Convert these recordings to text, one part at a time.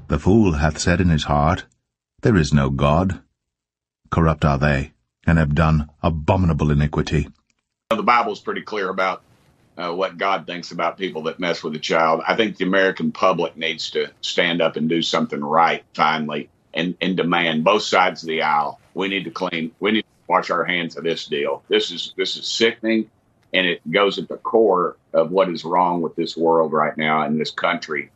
The fool hath said in his heart, There is no God. Corrupt are they, and have done abominable iniquity. The Bible's pretty clear about what God thinks about people that mess with a child. I think the American public needs to stand up and do something right, finally, and demand both sides of the aisle. We need to wash our hands of this deal. This is sickening, and it goes at the core of what is wrong with this world right now and this country.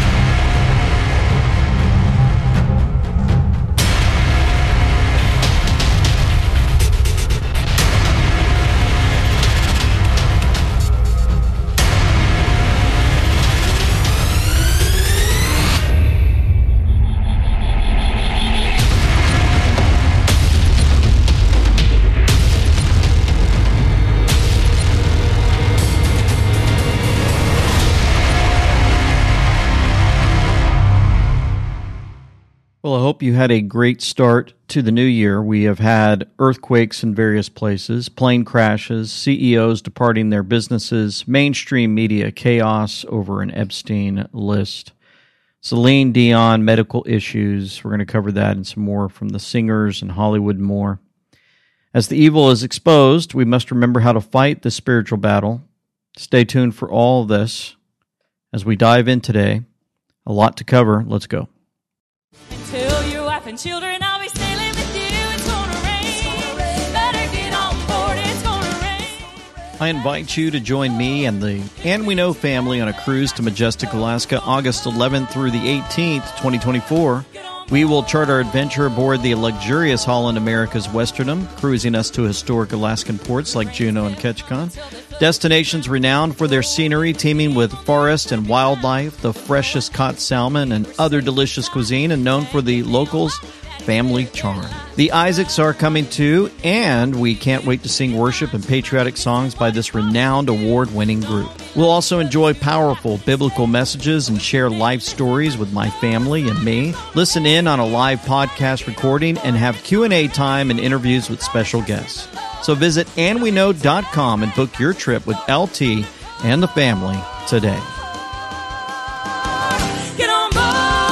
Well, I hope you had a great start to the new year. We have had earthquakes in various places, plane crashes, CEOs departing their businesses, mainstream media chaos over an Epstein list, Celine Dion medical issues. We're going to cover that and some more from the singers and Hollywood and more. As the evil is exposed, we must remember how to fight the spiritual battle. Stay tuned for all of this as we dive in today. A lot to cover. Let's go. Tell your wife and children I'll be sailing with you. It's gonna rain. Better get on board. It's gonna rain. I invite you to join me and the And We Know family on a cruise to Majestic, Alaska, August 11th through the 18th, 2024. We will chart our adventure aboard the luxurious Holland America's Westernum, cruising us to historic Alaskan ports like Juneau and Ketchikan. Destinations renowned for their scenery, teeming with forest and wildlife, the freshest caught salmon and other delicious cuisine, and known for the locals' family charm. The Isaacs are coming too, and we can't wait to sing worship and patriotic songs by this renowned award-winning group. We'll also enjoy powerful biblical messages and share life stories with my family and me. Listen in on a live podcast recording and have Q&A time and interviews with special guests. So visit andweknow.com and book your trip with LT and the family today. Get on board.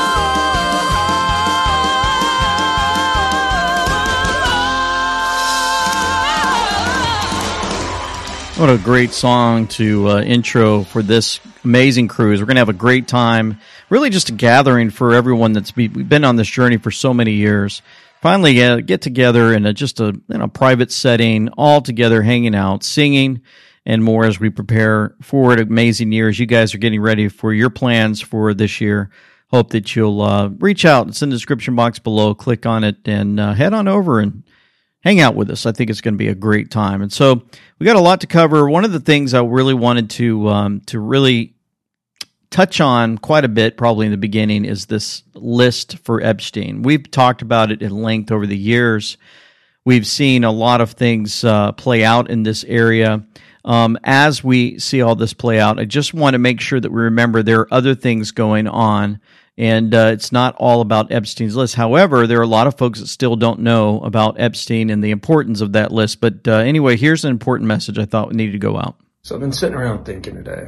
What a great song to intro for this amazing cruise. We're going to have a great time. Really just a gathering for everyone we've been on this journey for so many years. Finally get together in a private setting, all together hanging out, singing, and more as we prepare for an amazing year as you guys are getting ready for your plans for this year. Hope that you'll reach out. It's in the description box below. Click on it and head on over and hang out with us. I think it's going to be a great time. And so we got a lot to cover. One of the things I really wanted to really touch on quite a bit, probably in the beginning, is this list for Epstein. We've talked about it in length over the years. We've seen a lot of things play out in this area. As we see all this play out, I just want to make sure that we remember there are other things going on, and it's not all about Epstein's list. However, there are a lot of folks that still don't know about Epstein and the importance of that list. But anyway, here's an important message I thought needed to go out. So I've been sitting around thinking today.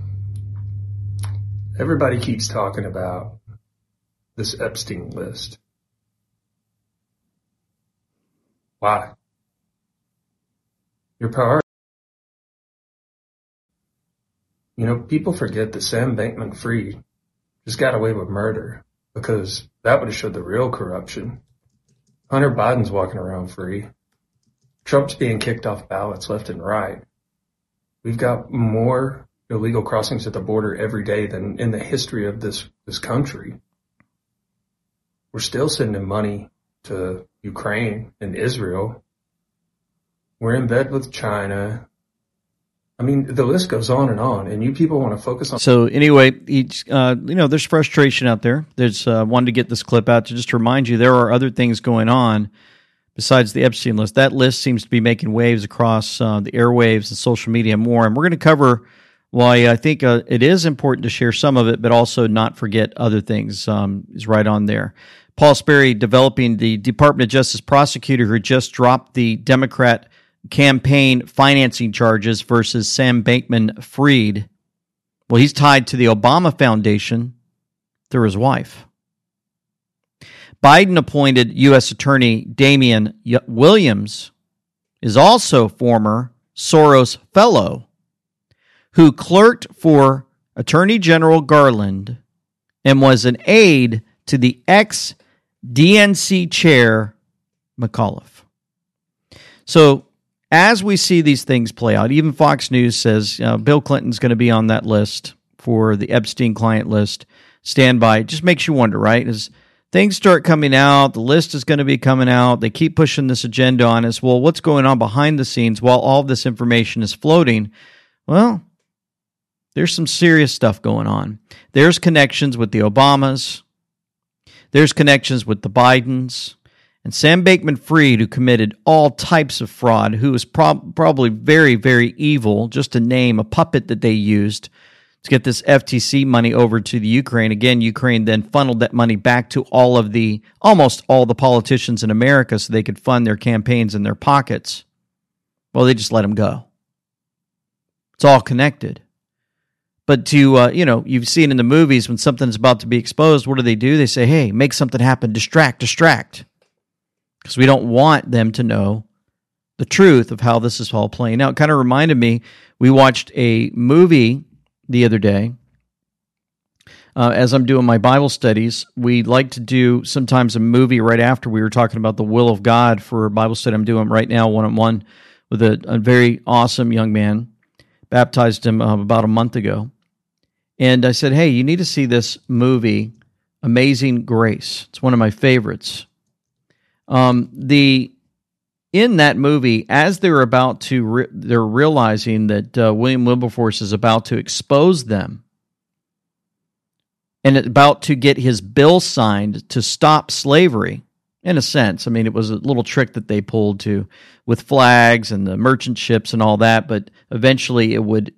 Everybody keeps talking about this Epstein list. Why? Your priority. You know, people forget that Sam Bankman-Fried just got away with murder because that would have showed the real corruption. Hunter Biden's walking around free. Trump's being kicked off ballots left and right. We've got more illegal crossings at the border every day than in the history of this country. We're still sending money to Ukraine and Israel. We're in bed with China. I mean, the list goes on, and you people want to focus on. So anyway, there's frustration out there. There's wanted to get this clip out to just remind you there are other things going on besides the Epstein list. That list seems to be making waves across the airwaves and social media and more. And we're going to cover why I think it is important to share some of it, but also not forget other things is right on there. Paul Sperry, developing the Department of Justice prosecutor who just dropped the Democrat campaign financing charges versus Sam Bankman-Fried. Well, he's tied to the Obama Foundation through his wife. Biden-appointed U.S. Attorney Damian Williams is also former Soros fellow who clerked for Attorney General Garland and was an aide to the ex-DNC chair McAuliffe. So as we see these things play out, even Fox News says Bill Clinton's going to be on that list for the Epstein client list. Stand by. It just makes you wonder, right? As things start coming out, the list is going to be coming out. They keep pushing this agenda on us. Well, what's going on behind the scenes while all this information is floating? Well, there's some serious stuff going on. There's connections with the Obamas. There's connections with the Bidens. And Sam Bankman-Fried, who committed all types of fraud, who was probably very, very evil, just to name a puppet that they used to get this FTC money over to the Ukraine. Again, Ukraine then funneled that money back to almost all the politicians in America so they could fund their campaigns in their pockets. Well, they just let them go. It's all connected. But you've seen in the movies when something's about to be exposed, what do? They say, hey, make something happen, distract. Because we don't want them to know the truth of how this is all playing out. It kind of reminded me, we watched a movie the other day. As I'm doing my Bible studies, we like to do sometimes a movie right after. We were talking about the will of God for a Bible study I'm doing right now, one-on-one, with a very awesome young man. Baptized him about a month ago. And I said, hey, you need to see this movie, Amazing Grace. It's one of my favorites. In that movie, as they're about to, they're realizing that William Wilberforce is about to expose them and about to get his bill signed to stop slavery, in a sense. I mean, it was a little trick that they pulled with flags and the merchant ships and all that, but eventually it would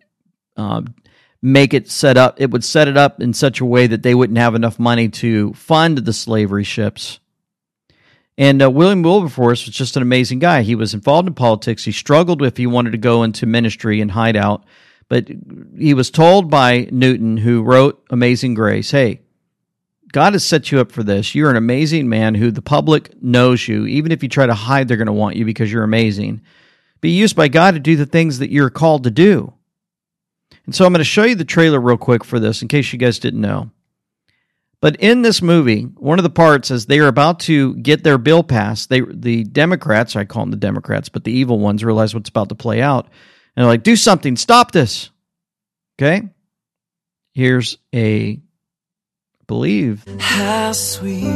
make it set up. It would set it up in such a way that they wouldn't have enough money to fund the slavery ships. And William Wilberforce was just an amazing guy. He was involved in politics. He struggled if he wanted to go into ministry and hide out. But he was told by Newton, who wrote Amazing Grace, hey, God has set you up for this. You're an amazing man who the public knows you. Even if you try to hide, they're going to want you because you're amazing. Be used by God to do the things that you're called to do. And so I'm going to show you the trailer real quick for this in case you guys didn't know. But in this movie, one of the parts is they are about to get their bill passed. The Democrats, I call them the Democrats, but the evil ones realize what's about to play out. And they're like, do something, stop this. Okay? Here's I believe. How sweet.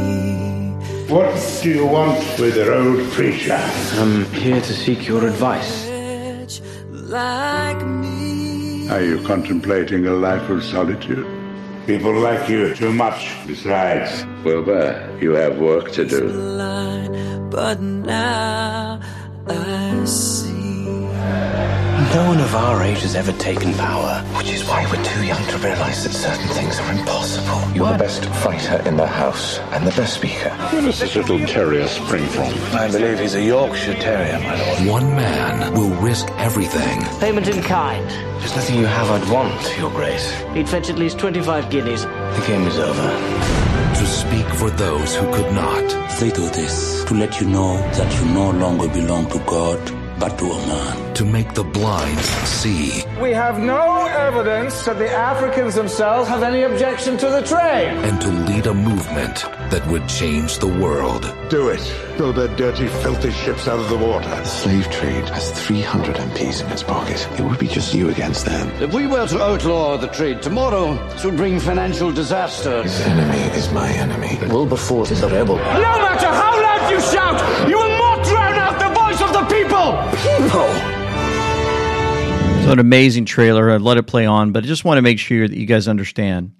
What do you want with an old preacher? I'm here to seek your advice. Like me. Are you contemplating a life of solitude? People like you too much. Besides, Wilbur, you have work to do. But now I see. No one of our age has ever taken power, which is why we're too young to realize that certain things are impossible. You're the best fighter in the house and the best speaker. Where does this little terrier spring from? I believe he's a Yorkshire Terrier, my lord. One man will risk everything. Payment in kind. There's nothing you have I'd want, Your Grace. He'd fetch at least 25 guineas. The game is over. To speak for those who could not. They do this to let you know that you no longer belong to God, but to a man. To make the blind see. We have no evidence that the Africans themselves have any objection to the trade. And to lead a movement that would change the world. Do it. Throw their dirty, filthy ships out of the water. The slave trade has 300 MPs in its pocket. It would be just you against them. If we were to outlaw the trade tomorrow, this would bring financial disaster. His enemy is my enemy. Wilberforce is a rebel. No matter how loud you shout, you will not drown out the voice of the people! People! So an amazing trailer. I'd let it play on, but I just want to make sure that you guys understand.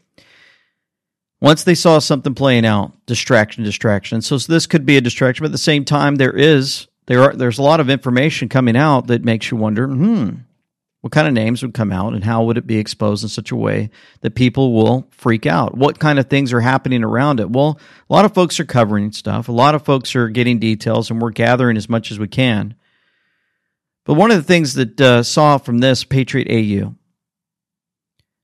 Once they saw something playing out, distraction. So this could be a distraction, but at the same time, there's a lot of information coming out that makes you wonder, what kind of names would come out and how would it be exposed in such a way that people will freak out? What kind of things are happening around it? Well, a lot of folks are covering stuff. A lot of folks are getting details, and we're gathering as much as we can. But one of the things that saw from this Patriot AU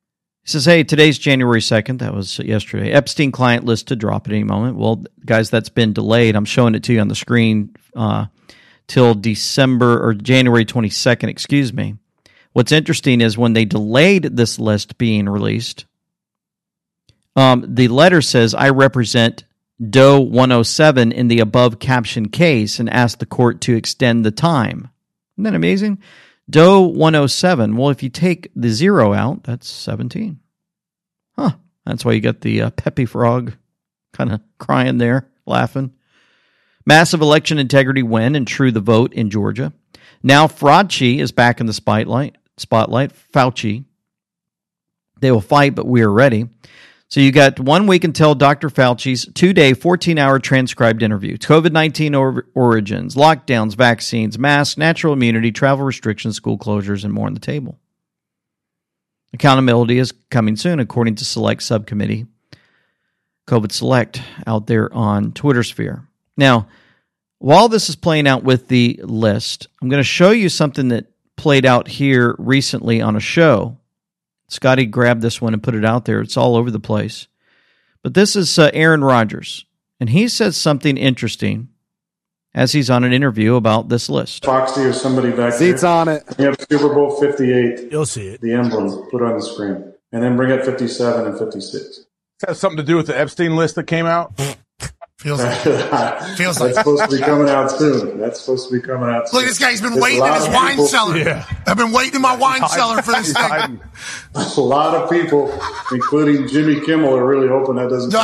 He says, hey, today's January 2nd. That was yesterday. Epstein client list to drop at any moment. Well, guys, that's been delayed. I'm showing it to you on the screen till December or January 22nd, excuse me. What's interesting is when they delayed this list being released, the letter says, I represent Doe 107 in the above captioned case and asked the court to extend the time. Isn't that amazing? Doe 107. Well, if you take the 0 out, that's 17. Huh. That's why you got the Peppy Frog kind of crying there, laughing. Massive election integrity win and true the vote in Georgia. Now Fauci is back in the spotlight. Fauci. They will fight, but we are ready. So you got 1 week until Dr. Fauci's 2-day, 14-hour transcribed interview. COVID-19 origins, lockdowns, vaccines, masks, natural immunity, travel restrictions, school closures, and more on the table. Accountability is coming soon, according to Select Subcommittee, COVID Select, out there on Twitter sphere. Now, while this is playing out with the list, I'm going to show you something that played out here recently on a show. Scotty grabbed this one and put it out there. It's all over the place. But this is Aaron Rodgers, and he says something interesting as he's on an interview about this list. Foxy or somebody back there. Seats on it. You have Super Bowl 58. You'll see it. The emblem put on the screen. And then bring up 57 and 56. Does that have something to do with the Epstein list that came out? Feels like That's supposed to be coming out soon. Look, this guy's been waiting in his wine cellar. Yeah. I've been waiting in my wine cellar for this thing. A lot of people, including Jimmy Kimmel, are really hoping that doesn't.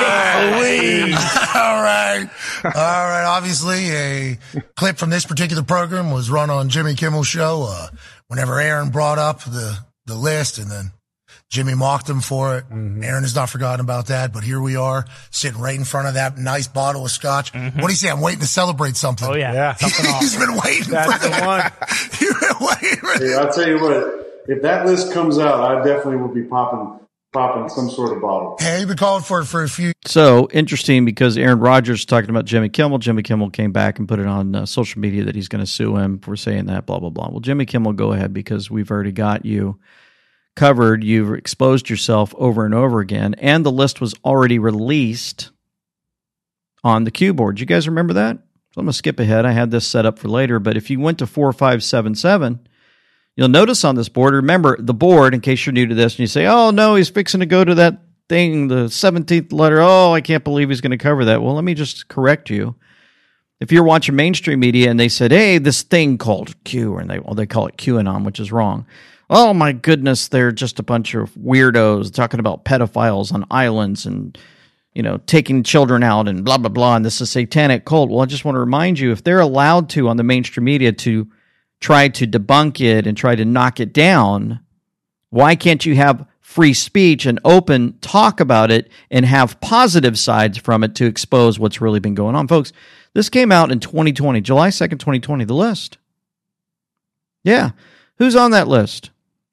All right. Obviously, a clip from this particular program was run on Jimmy Kimmel's show whenever Aaron brought up the list, and then Jimmy mocked him for it. Mm-hmm. Aaron has not forgotten about that, but here we are sitting right in front of that nice bottle of scotch. Mm-hmm. What do you say? I'm waiting to celebrate something. Oh, yeah. He's been waiting That's for the one. He's been waiting for Hey, I'll tell you what, if that list comes out, I definitely will be popping some sort of bottle. Hey, you've been calling for it for a few. So interesting because Aaron Rodgers is talking about Jimmy Kimmel. Jimmy Kimmel came back and put it on social media that he's going to sue him for saying that, blah, blah, blah. Well, Jimmy Kimmel, go ahead because we've already got you covered. You've exposed yourself over and over again, and the list was already released on the Q board. You guys remember that? So I'm going to skip ahead. I had this set up for later, but if you went to 4577, you'll notice on this board, remember the board, in case you're new to this, and you say, oh, no, he's fixing to go to that thing, the 17th letter. Oh, I can't believe he's going to cover that. Well, let me just correct you. If you're watching mainstream media and they said, hey, this thing called Q, and they call it QAnon, which is wrong. Oh, my goodness, they're just a bunch of weirdos talking about pedophiles on islands and, taking children out and blah, blah, blah, and this is a satanic cult. Well, I just want to remind you, if they're allowed to on the mainstream media to try to debunk it and try to knock it down, why can't you have free speech and open talk about it and have positive sides from it to expose what's really been going on? Folks, this came out in 2020, July 2nd, 2020, the list. Yeah. Who's on that list?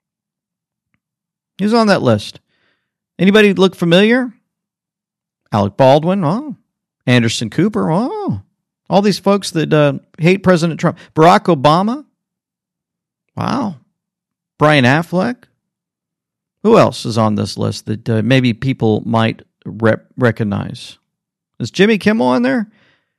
Who's on that list? Anybody look familiar? Alec Baldwin, oh. Anderson Cooper, oh. All these folks that hate President Trump. Barack Obama, wow. Brian Affleck. Who else is on this list that maybe people might recognize? Is Jimmy Kimmel on there?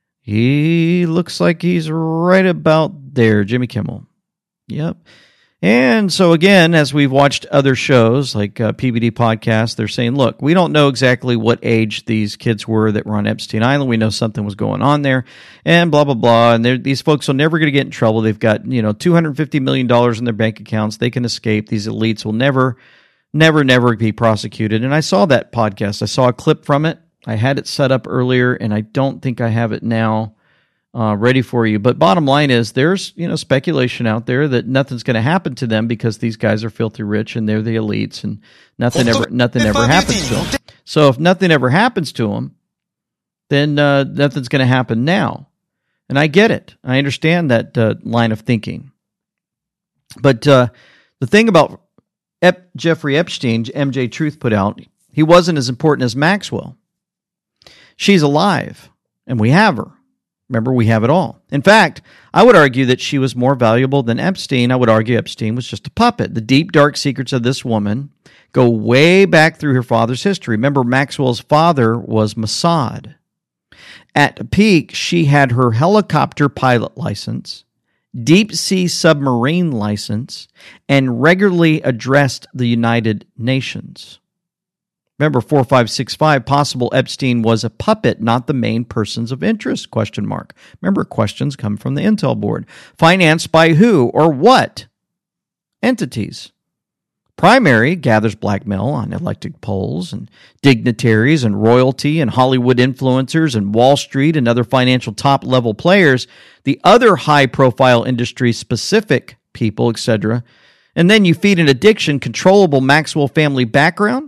He looks like he's right about there, Jimmy Kimmel. Yep. And so again, as we've watched other shows like PBD Podcast, they're saying, look, we don't know exactly what age these kids were that were on Epstein Island. We know something was going on there and blah, blah, blah. And these folks are never going to get in trouble. They've got, $250 million in their bank accounts. They can escape. These elites will never be prosecuted. And I saw that podcast. I saw a clip from it. I had it set up earlier, and I don't think I have it now ready for you. But bottom line is there's, speculation out there that nothing's going to happen to them because these guys are filthy rich and they're the elites and nothing ever happens to them. So if nothing ever happens to them, then nothing's going to happen now. And I get it. I understand that line of thinking. But the thing about Jeffrey Epstein, MJ Truth put out, he wasn't as important as Maxwell. She's alive, and we have her. Remember, we have it all. In fact, I would argue that she was more valuable than Epstein. I would argue Epstein was just a puppet. The deep, dark secrets of this woman go way back through her father's history. Remember, Maxwell's father was Mossad. At peak, she had her helicopter pilot license, deep-sea submarine license, and regularly addressed the United Nations. Remember, 4565, possible Epstein was a puppet, not the main persons of interest, ? Remember, questions come from the Intel board. Financed by who or what entities? Primary gathers blackmail on elected polls and dignitaries and royalty and Hollywood influencers and Wall Street and other financial top-level players, the other high-profile industry-specific people, etc. And then you feed an addiction, controllable Maxwell family background.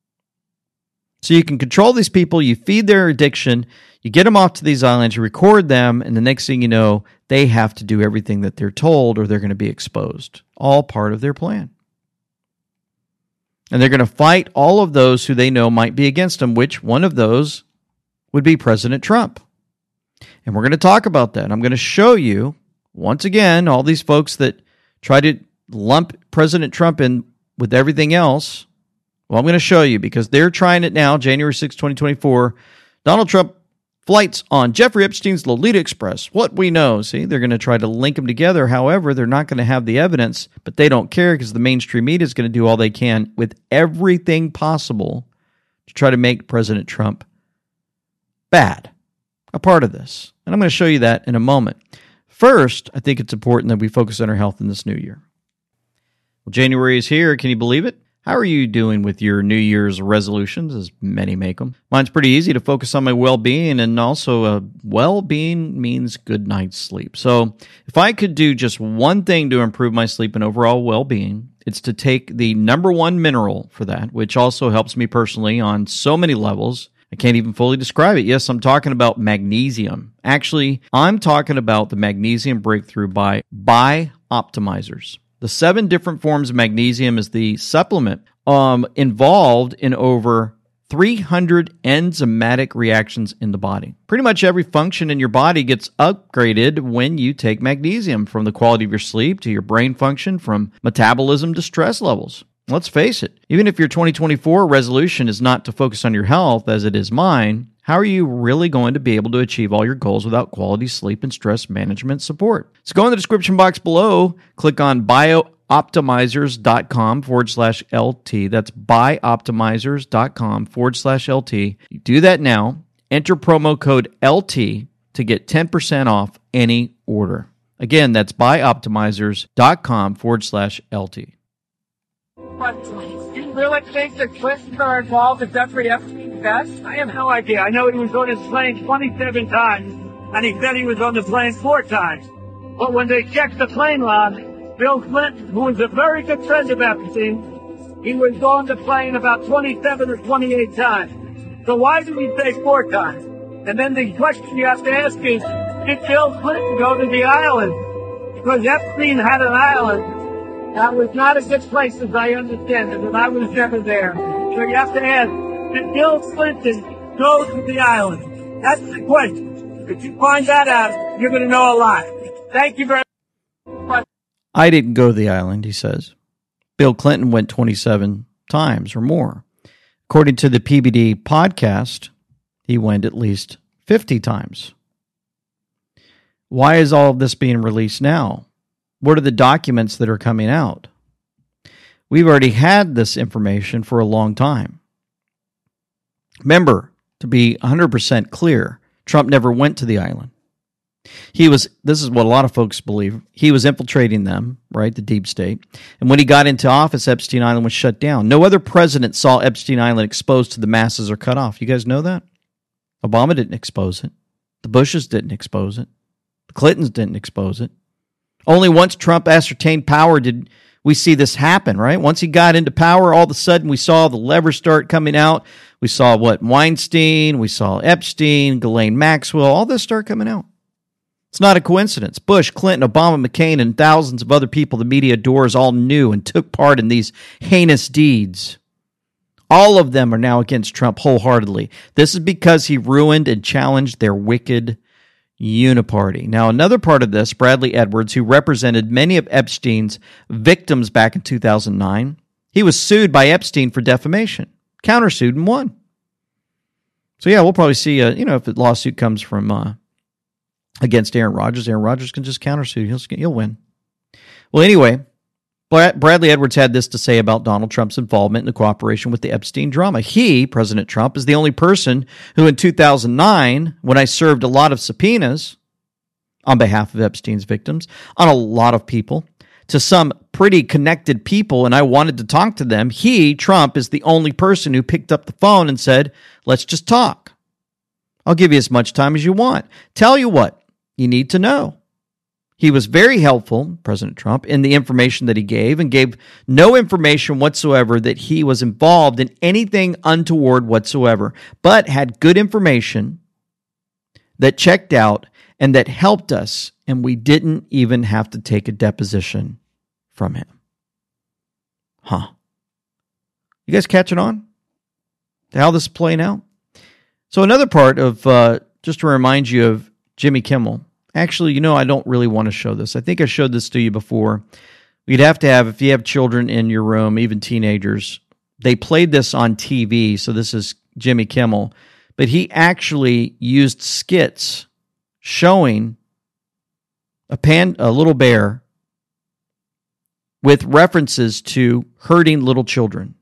So you can control these people, you feed their addiction, you get them off to these islands, you record them, and the next thing you know, they have to do everything that they're told or they're going to be exposed. All part of their plan. And they're going to fight all of those who they know might be against them, which one of those would be President Trump. And we're going to talk about that. I'm going to show you, once again, all these folks that try to lump President Trump in with everything else. Well, I'm going to show you because they're trying it now, January 6, 2024. Donald Trump flights on Jeffrey Epstein's Lolita Express. What we know. See, they're going to try to link them together. However, they're not going to have the evidence, but they don't care because the mainstream media is going to do all they can with everything possible to try to make President Trump bad, a part of this. And I'm going to show you that in a moment. First, I think it's important that we focus on our health in this new year. Well, January is here. Can you believe it? How are you doing with your New Year's resolutions, as many make them? Mine's pretty easy, to focus on my well-being, and also well-being means good night's sleep. So if I could do just one thing to improve my sleep and overall well-being, it's to take the number one mineral for that, which also helps me personally on so many levels. I can't even fully describe it. Yes, I'm talking about magnesium. Actually, I'm talking about the magnesium breakthrough by Bioptimizers. The 7 different forms of magnesium is the supplement involved in over 300 enzymatic reactions in the body. Pretty much every function in your body gets upgraded when you take magnesium, from the quality of your sleep to your brain function, from metabolism to stress levels. Let's face it, even if your 2024 resolution is not to focus on your health as it is mine, how are you really going to be able to achieve all your goals without quality sleep and stress management support? So go in the description box below, click on bioptimizers.com/LT. That's bioptimizers.com/LT. You do that now. Enter promo code LT to get 10% off any order. Again, that's bioptimizers.com/LT. Do you really think that Clintons are involved in Jeffrey Epstein's death? I have no idea. I know he was on his plane 27 times, and he said he was on the plane 4 times. But when they checked the plane log, Bill Clinton, who was a very good friend of Epstein, he was on the plane about 27 or 28 times. So why did he say 4 times? And then the question you have to ask is, did Bill Clinton go to the island? Because Epstein had an island that was not a good place, as I understand it, and I was never there. So you have to ask, did Bill Clinton go to the island? That's the question. If you find that out, you're going to know a lot. Thank you very much. I didn't go to the island, he says. Bill Clinton went 27 times or more. According to the PBD podcast, he went at least 50 times. Why is all of this being released now? What are the documents that are coming out? We've already had this information for a long time. Remember, to be 100% clear, Trump never went to the island. This is what a lot of folks believe, he was infiltrating them, right, the deep state. And when he got into office, Epstein Island was shut down. No other president saw Epstein Island exposed to the masses or cut off. You guys know that? Obama didn't expose it. The Bushes didn't expose it. The Clintons didn't expose it. Only once Trump ascertained power did we see this happen, right? Once he got into power, all of a sudden we saw the levers start coming out. We saw Weinstein, we saw Epstein, Ghislaine Maxwell, all this start coming out. It's not a coincidence. Bush, Clinton, Obama, McCain, and thousands of other people the media adores all knew and took part in these heinous deeds. All of them are now against Trump wholeheartedly. This is because he ruined and challenged their wicked uniparty. Now, another part of this, Bradley Edwards, who represented many of Epstein's victims back in 2009, he was sued by Epstein for defamation, countersued and won. So yeah, we'll probably see, if a lawsuit comes from against Aaron Rodgers can just countersue. He'll win. Well, anyway, Bradley Edwards had this to say about Donald Trump's involvement in the cooperation with the Epstein drama. He, President Trump, is the only person who in 2009, when I served a lot of subpoenas on behalf of Epstein's victims, on a lot of people, to some pretty connected people, and I wanted to talk to them, he, Trump, is the only person who picked up the phone and said, let's just talk. I'll give you as much time as you want. Tell you what you need to know. He was very helpful, President Trump, in the information that he gave, and gave no information whatsoever that he was involved in anything untoward whatsoever, but had good information that checked out and that helped us, and we didn't even have to take a deposition from him. Huh. You guys catching on to how this is playing out? So another part of, just to remind you of Jimmy Kimmel. Actually, I don't really want to show this. I think I showed this to you before. You'd have to have, if you have children in your room, even teenagers, they played this on TV, so this is Jimmy Kimmel, but he actually used skits showing a little bear with references to hurting little children.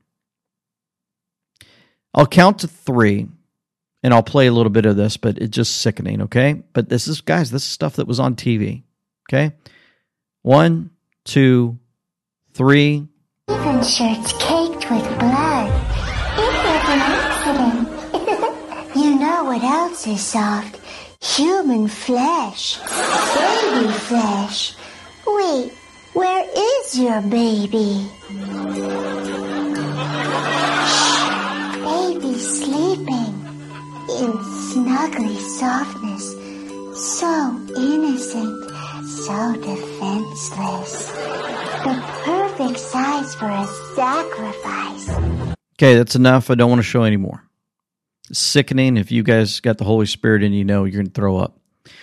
I'll count to 3. And I'll play a little bit of this, but it's just sickening, okay? But this is stuff that was on TV, okay? 1, 2, 3. Even shirts caked with blood. It was an accident. You know what else is soft? Human flesh. Baby flesh. Wait, where is your baby? Shh, baby's sleeping. In snuggly softness, so innocent, so defenseless. The perfect size for a sacrifice. Okay, that's enough. I don't want to show anymore. It's sickening. If you guys got the Holy Spirit in you, you're going to throw up.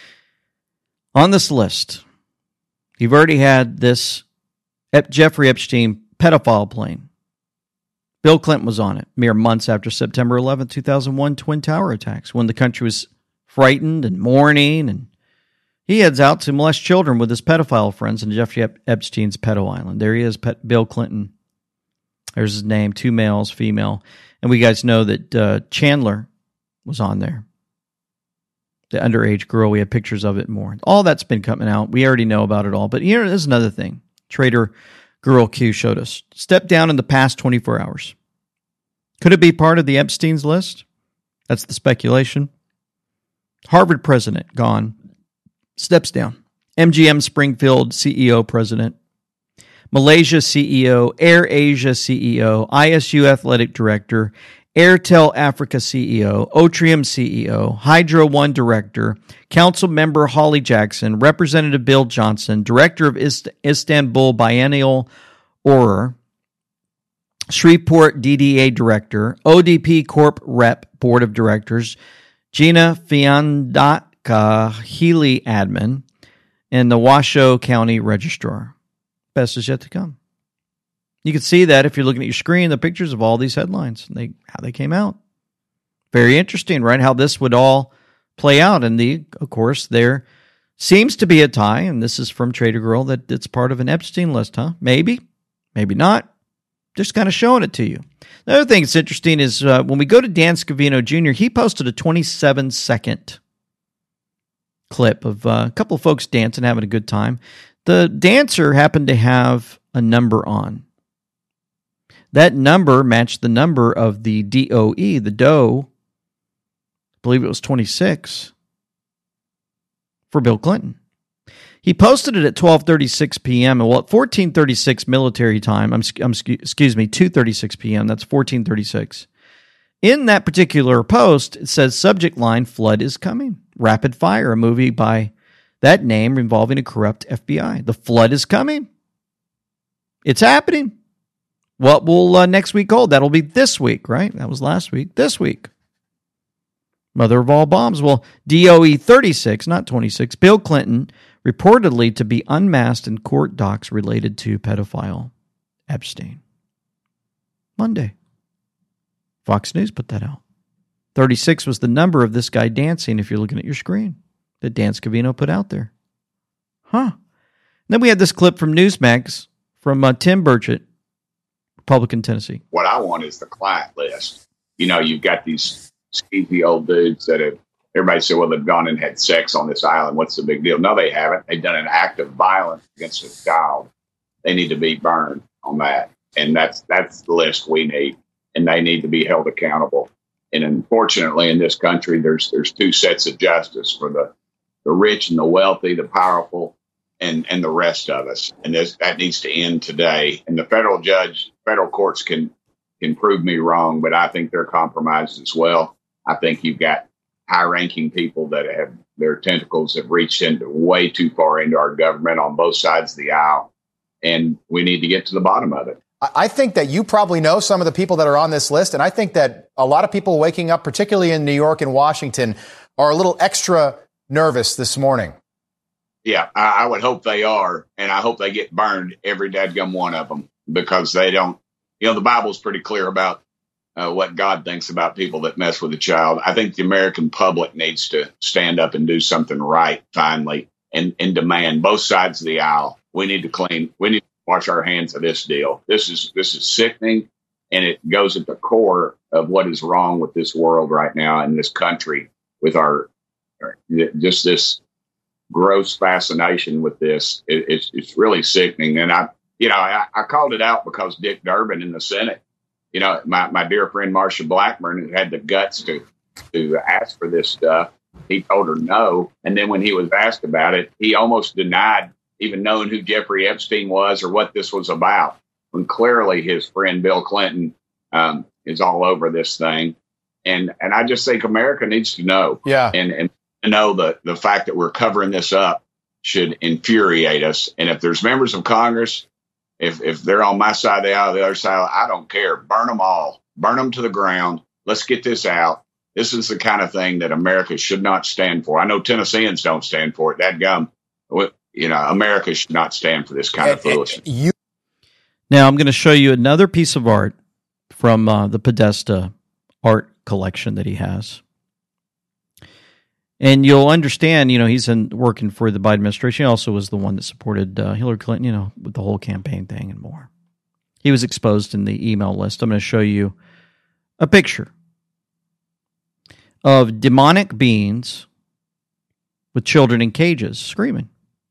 On this list, you've already had this Jeffrey Epstein pedophile plane. Bill Clinton was on it mere months after September 11, 2001 Twin Tower attacks, when the country was frightened and mourning, and he heads out to molest children with his pedophile friends in Jeffrey Epstein's pedo island. There he is, Bill Clinton. There's his name, 2 males, female. And we guys know that Chandler was on there. The underage girl, we have pictures of it more. All that's been coming out. We already know about it all. But here is another thing. Trader Girl Q showed us. Step down in the past 24 hours. Could it be part of the Epstein's list? That's the speculation. Harvard president, gone. Steps down. MGM Springfield CEO president. Malaysia CEO. Air Asia CEO. ISU athletic director. Airtel Africa CEO, Otrium CEO, Hydro One director, council member Holly Jackson, Representative Bill Johnson, director of Istanbul Biennial Order, Shreveport DDA director, ODP Corp Rep Board of Directors, Gina Fiandaca Healy admin, and the Washoe County Registrar. Best is yet to come. You can see that if you're looking at your screen, the pictures of all these headlines, how they came out. Very interesting, right? How this would all play out. And of course, there seems to be a tie, and this is from Trader Girl, that it's part of an Epstein list, huh? Maybe, maybe not. Just kind of showing it to you. The other thing that's interesting is when we go to Dan Scavino Jr., he posted a 27-second clip of a couple of folks dancing, having a good time. The dancer happened to have a number on. That number matched the number of the DOE, the DOE. I believe it was 26 for Bill Clinton. He posted it at 12:36 p.m. and at 14:36 military time. Excuse me, 2:36 p.m. That's 14:36. In that particular post, it says subject line: "Flood is coming." Rapid Fire, a movie by that name involving a corrupt FBI. The flood is coming. It's happening. What will next week hold? That'll be this week, right? That was last week. This week. Mother of all bombs. Well, DOE 36, not 26, Bill Clinton reportedly to be unmasked in court docs related to pedophile Epstein. Monday. Fox News put that out. 36 was the number of this guy dancing, if you're looking at your screen, that Dan Scavino put out there. Huh. Then we had this clip from Newsmax from Tim Burchett, Republican, Tennessee. What I want is the client list. You know, you've got these skeevy old dudes that have, everybody said, well, they've gone and had sex on this island. What's the big deal? No, they haven't. They've done an act of violence against a child. They need to be burned on that. And that's the list we need. And they need to be held accountable. And unfortunately, in this country, there's two sets of justice for the rich and the wealthy, the powerful, and the rest of us. And that needs to end today. And the federal courts can prove me wrong, but I think they're compromised as well. I think you've got high-ranking people that have their tentacles have reached into way too far into our government on both sides of the aisle, and we need to get to the bottom of it. I think that you probably know some of the people that are on this list, and I think that a lot of people waking up, particularly in New York and Washington, are a little extra nervous this morning. Yeah, I would hope they are, and I hope they get burned, every dadgum one of them, because they don't. You know, the Bible's pretty clear about what God thinks about people that mess with a child. I think the American public needs to stand up and do something right, finally, and demand both sides of the aisle. We need to wash our hands of this deal. This is sickening, and it goes at the core of what is wrong with this world right now in this country with just this gross fascination with this. It's really sickening. And I called it out because Dick Durbin in the Senate, you know, my dear friend Marsha Blackburn, who had the guts to ask for this stuff, he told her no. And then when he was asked about it, he almost denied even knowing who Jeffrey Epstein was or what this was about, when clearly his friend Bill Clinton is all over this thing. And I just think America needs to know. Yeah. And to know the fact that we're covering this up should infuriate us. And if there's members of Congress, if they're on my side of the aisle, the other side, I don't care. Burn them all. Burn them to the ground. Let's get this out. This is the kind of thing that America should not stand for. I know Tennesseans don't stand for it. Dadgum. You know, America should not stand for this kind of foolishness. Now, I'm going to show you another piece of art from the Podesta art collection that he has. And you'll understand, you know, he's working for the Biden administration. He also was the one that supported Hillary Clinton, you know, with the whole campaign thing and more. He was exposed in the email list. I'm going to show you a picture of demonic beings with children in cages screaming.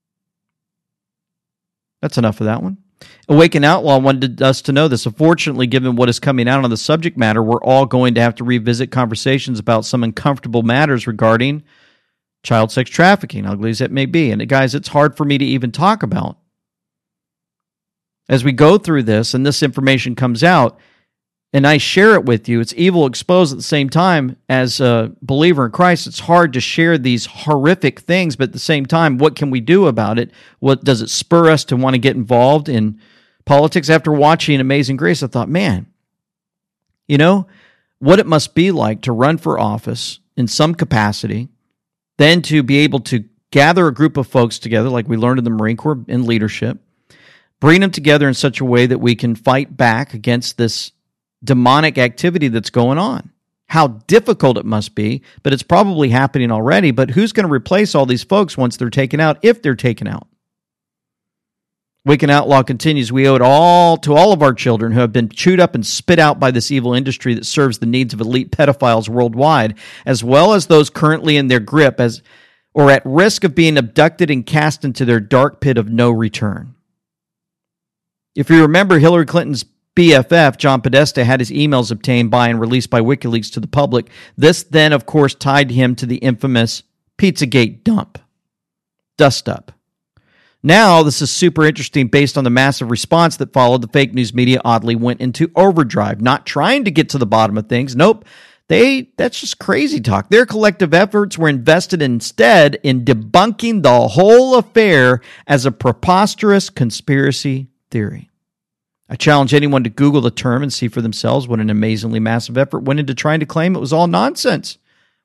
That's enough of that one. Awaken Outlaw wanted us to know this. Unfortunately, given what is coming out on the subject matter, we're all going to have to revisit conversations about some uncomfortable matters regarding child sex trafficking, ugly as it may be. And guys, it's hard for me to even talk about. As we go through this and this information comes out, and I share it with you, it's evil exposed at the same time. As a believer in Christ, it's hard to share these horrific things, but at the same time, what can we do about it? What does it spur us to want to get involved in politics? After watching Amazing Grace, I thought, man, you know, what it must be like to run for office in some capacity, then to be able to gather a group of folks together, like we learned in the Marine Corps in leadership, bring them together in such a way that we can fight back against this demonic activity that's going on. How difficult it must be, but it's probably happening already. But who's going to replace all these folks once they're taken out, if they're taken out? Awaken Outlaw continues, we owe it all to all of our children who have been chewed up and spit out by this evil industry that serves the needs of elite pedophiles worldwide, as well as those currently in their grip or at risk of being abducted and cast into their dark pit of no return. If you remember, Hillary Clinton's BFF, John Podesta, had his emails obtained by and released by WikiLeaks to the public. This then, of course, tied him to the infamous Pizzagate dump. Dust up. Now, this is super interesting based on the massive response that followed. The fake news media oddly went into overdrive, not trying to get to the bottom of things. Nope. That's just crazy talk. Their collective efforts were invested instead in debunking the whole affair as a preposterous conspiracy theory. I challenge anyone to Google the term and see for themselves what an amazingly massive effort went into trying to claim it was all nonsense.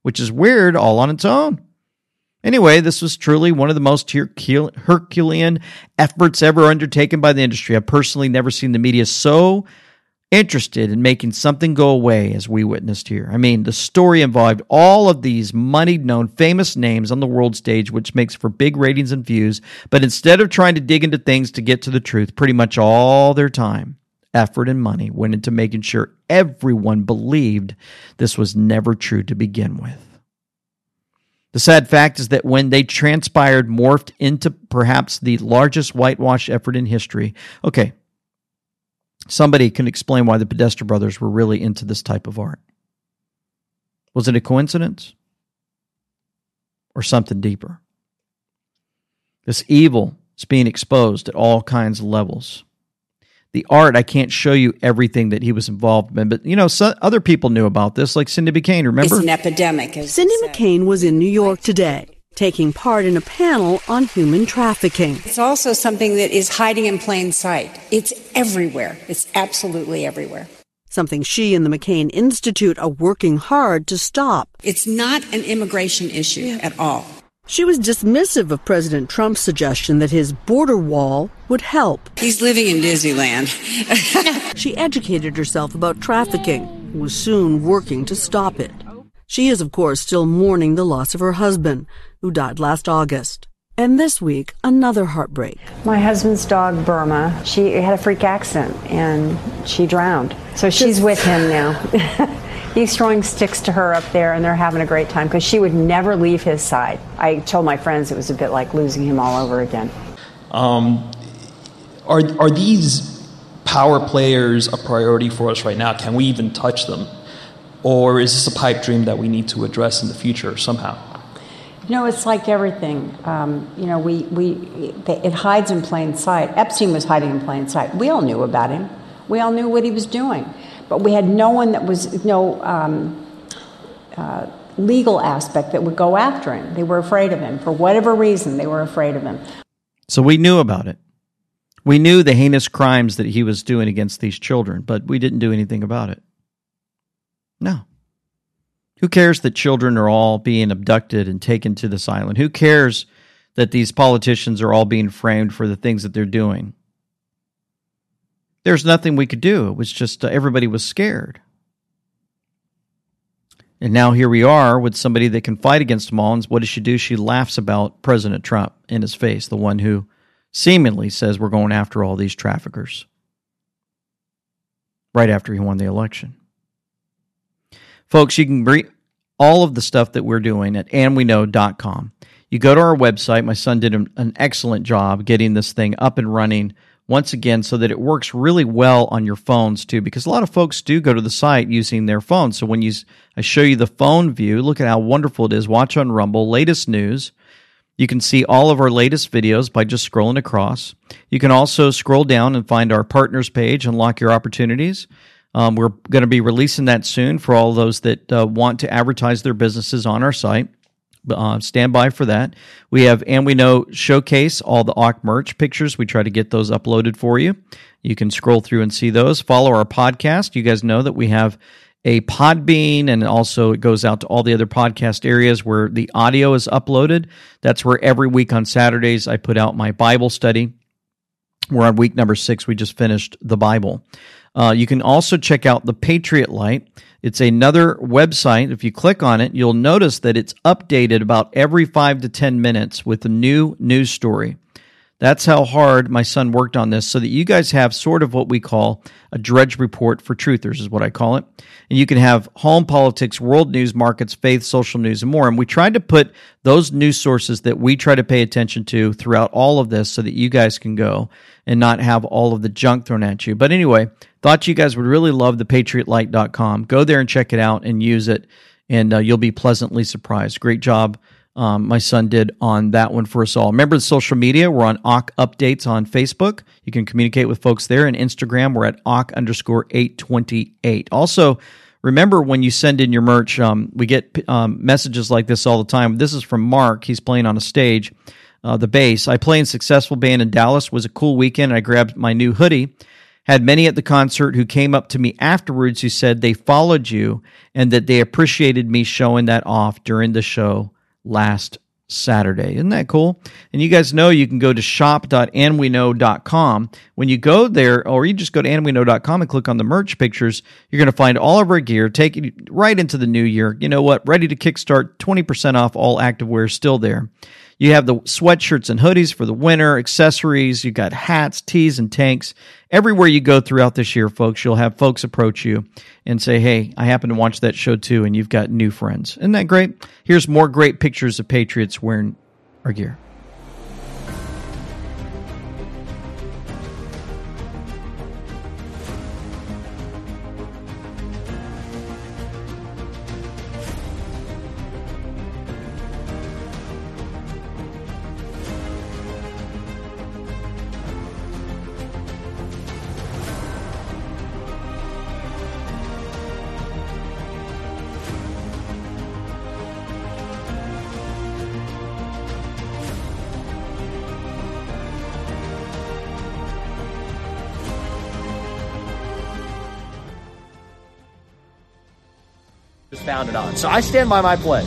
which is weird all on its own. Anyway, this was truly one of the most Herculean efforts ever undertaken by the industry. I've personally never seen the media so interested in making something go away as we witnessed here. I mean, the story involved all of these moneyed, known, famous names on the world stage, which makes for big ratings and views. But instead of trying to dig into things to get to the truth, pretty much all their time, effort, and money went into making sure everyone believed this was never true to begin with. The sad fact is that when they transpired, morphed into perhaps the largest whitewash effort in history. Okay, somebody can explain why the Podesta brothers were really into this type of art. Was it a coincidence? Or something deeper? This evil is being exposed at all kinds of levels. The art, I can't show you everything that he was involved in, but other people knew about this, like Cindy McCain, remember? It's an epidemic. Cindy McCain was in New York today, taking part in a panel on human trafficking. It's also something that is hiding in plain sight. It's everywhere. It's absolutely everywhere. Something she and the McCain Institute are working hard to stop. It's not an immigration issue at all. She was dismissive of President Trump's suggestion that his border wall would help. He's living in Disneyland. She educated herself about trafficking and was soon working to stop it. She is, of course, still mourning the loss of her husband, who died last August. And this week, another heartbreak. My husband's dog, Burma, she had a freak accident and she drowned. So she's with him now. He's throwing sticks to her up there, and they're having a great time because she would never leave his side. I told my friends it was a bit like losing him all over again. Are these power players a priority for us right now? Can we even touch them? Or is this a pipe dream that we need to address in the future somehow? It's like everything. It hides in plain sight. Epstein was hiding in plain sight. We all knew about him. We all knew what he was doing. But we had no one that was legal aspect that would go after him. They were afraid of him. For whatever reason, they were afraid of him. So we knew about it. We knew the heinous crimes that he was doing against these children, but we didn't do anything about it. No. Who cares that children are all being abducted and taken to this island? Who cares that these politicians are all being framed for the things that they're doing? There's nothing we could do. It was just everybody was scared. And now here we are with somebody that can fight against them all. And what does she do? She laughs about President Trump in his face, the one who seemingly says we're going after all these traffickers right after he won the election. Folks, you can read all of the stuff that we're doing at andweknow.com. You go to our website. My son did an excellent job getting this thing up and running once again, so that it works really well on your phones too, because a lot of folks do go to the site using their phones. So when I show you the phone view, look at how wonderful it is. Watch on Rumble, latest news. You can see all of our latest videos by just scrolling across. You can also scroll down and find our partners page, Unlock Your Opportunities. We're going to be releasing that soon for all those that want to advertise their businesses on our site. Stand by for that. We have And We Know Showcase, all the AWK merch pictures. We try to get those uploaded for you. You can scroll through and see those. Follow our podcast. You guys know that we have a Podbean, and also it goes out to all the other podcast areas where the audio is uploaded. That's where every week on Saturdays I put out my Bible study. We're on week number 6. We just finished the Bible. You can also check out the Patriot Light. It's another website. If you click on it, you'll notice that it's updated about every 5 to 10 minutes with a new news story. That's how hard my son worked on this, so that you guys have sort of what we call a Drudge Report for truthers, is what I call it. And you can have home politics, world news, markets, faith, social news, and more. And we tried to put those news sources that we try to pay attention to throughout all of this so that you guys can go and not have all of the junk thrown at you. But anyway, thought you guys would really love the patriotlight.com. Go there and check it out and use it, and you'll be pleasantly surprised. Great job my son did on that one for us all. Remember the social media. We're on AWK Updates on Facebook. You can communicate with folks there. And Instagram, we're at AWK_828. Also, remember when you send in your merch, we get messages like this all the time. This is from Mark. He's playing on a stage, the bass. I play in a successful band in Dallas. It was a cool weekend. I grabbed my new hoodie. Had many at the concert who came up to me afterwards who said they followed you and that they appreciated me showing that off during the show last Saturday. Isn't that cool? And you guys know you can go to shop.andweknow.com. When you go there, or you just go to andweknow.com and click on the merch pictures, you're going to find all of our gear, take it right into the new year. You know what? Ready to kickstart, 20% off all activewear still there. You have the sweatshirts and hoodies for the winter, accessories. You got hats, tees, and tanks. Everywhere you go throughout this year, folks, you'll have folks approach you and say, hey, I happen to watch that show too, and you've got new friends. Isn't that great? Here's more great pictures of Patriots wearing our gear. Founded on. So I stand by my pledge.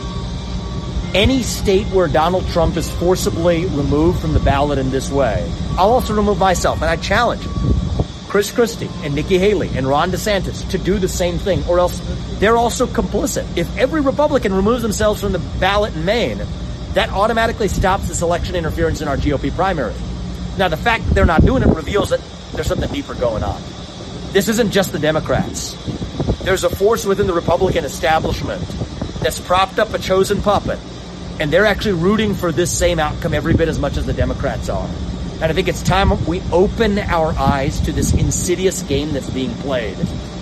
Any state where Donald Trump is forcibly removed from the ballot in this way, I'll also remove myself. And I challenge Chris Christie and Nikki Haley and Ron DeSantis to do the same thing, or else they're also complicit. If every Republican removes themselves from the ballot in Maine, that automatically stops this election interference in our GOP primary. Now, the fact that they're not doing it reveals that there's something deeper going on. This isn't just the Democrats. There's a force within the Republican establishment that's propped up a chosen puppet, and they're actually rooting for this same outcome every bit as much as the Democrats are. And I think it's time we open our eyes to this insidious game that's being played.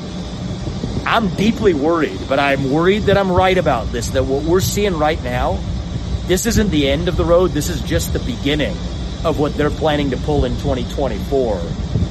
I'm deeply worried, but I'm worried that I'm right about this, that what we're seeing right now, this isn't the end of the road. This is just the beginning of what they're planning to pull in 2024.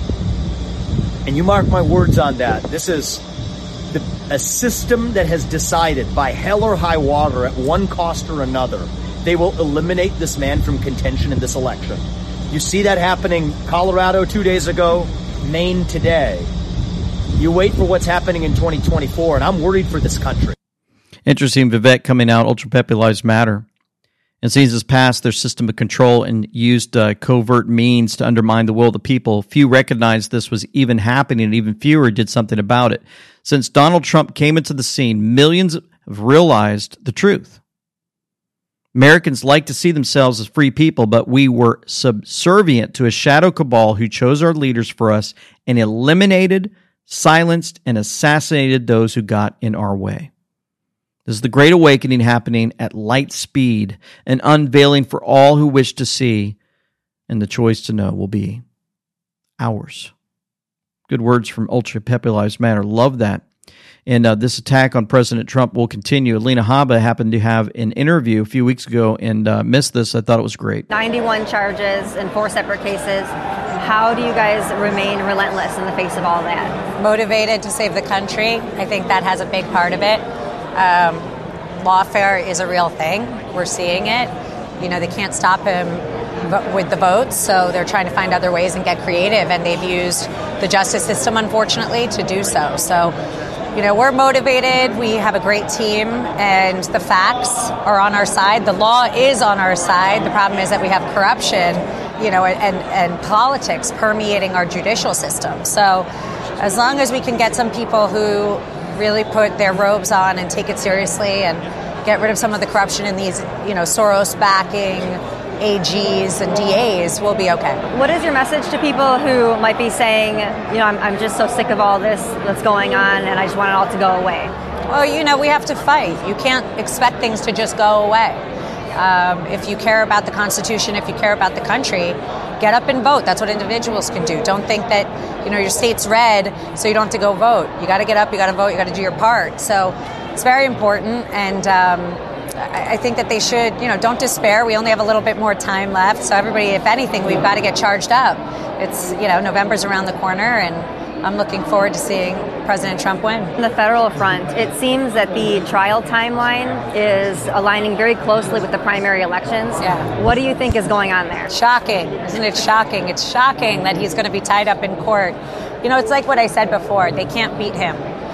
And you mark my words on that. This is a system that has decided by hell or high water at one cost or another, they will eliminate this man from contention in this election. You see that happening Colorado 2 days ago, Maine today. You wait for what's happening in 2024, and I'm worried for this country. Interesting, Vivek coming out, Ultra Pepe Lives Matter. And since it's passed their system of control and used covert means to undermine the will of the people, few recognized this was even happening, and even fewer did something about it. Since Donald Trump came into the scene, millions have realized the truth. Americans like to see themselves as free people, but we were subservient to a shadow cabal who chose our leaders for us and eliminated, silenced, and assassinated those who got in our way. This is the Great Awakening happening at light speed, an unveiling for all who wish to see, and the choice to know will be ours. Good words from Ultra Pepe Lives Matter. Love that. And this attack on President Trump will continue. Alina Habba happened to have an interview a few weeks ago and missed this. I thought it was great. 91 charges in 4 separate cases. How do you guys remain relentless in the face of all that? Motivated to save the country. I think that has a big part of it. Lawfare is a real thing. We're seeing it. You know, they can't stop him with the votes, so they're trying to find other ways and get creative, and they've used the justice system, unfortunately, to do so. So, you know, we're motivated. We have a great team, and the facts are on our side. The law is on our side. The problem is that we have corruption, you know, and politics permeating our judicial system. So as long as we can get some people who really put their robes on and take it seriously and get rid of some of the corruption in these, you know, Soros backing AGs and DAs, we'll be okay. What is your message to people who might be saying, you know, I'm just so sick of all this that's going on and I just want it all to go away? Well, you know, we have to fight. You can't expect things to just go away. If you care about the Constitution, if you care about the country, get up and vote. That's what individuals can do. Don't think that, you know, your state's red, so you don't have to go vote. You got to get up, you got to vote, you got to do your part. So it's very important, and I think that they should, you know, don't despair. We only have a little bit more time left, so everybody, if anything, we've got to get charged up. It's, you know, November's around the corner, and I'm looking forward to seeing President Trump win. On the federal front, it seems that the trial timeline is aligning very closely with the primary elections. Yeah. What do you think is going on there? Shocking. Isn't it shocking? It's shocking that he's going to be tied up in court. You know, it's like what I said before. They can't beat him.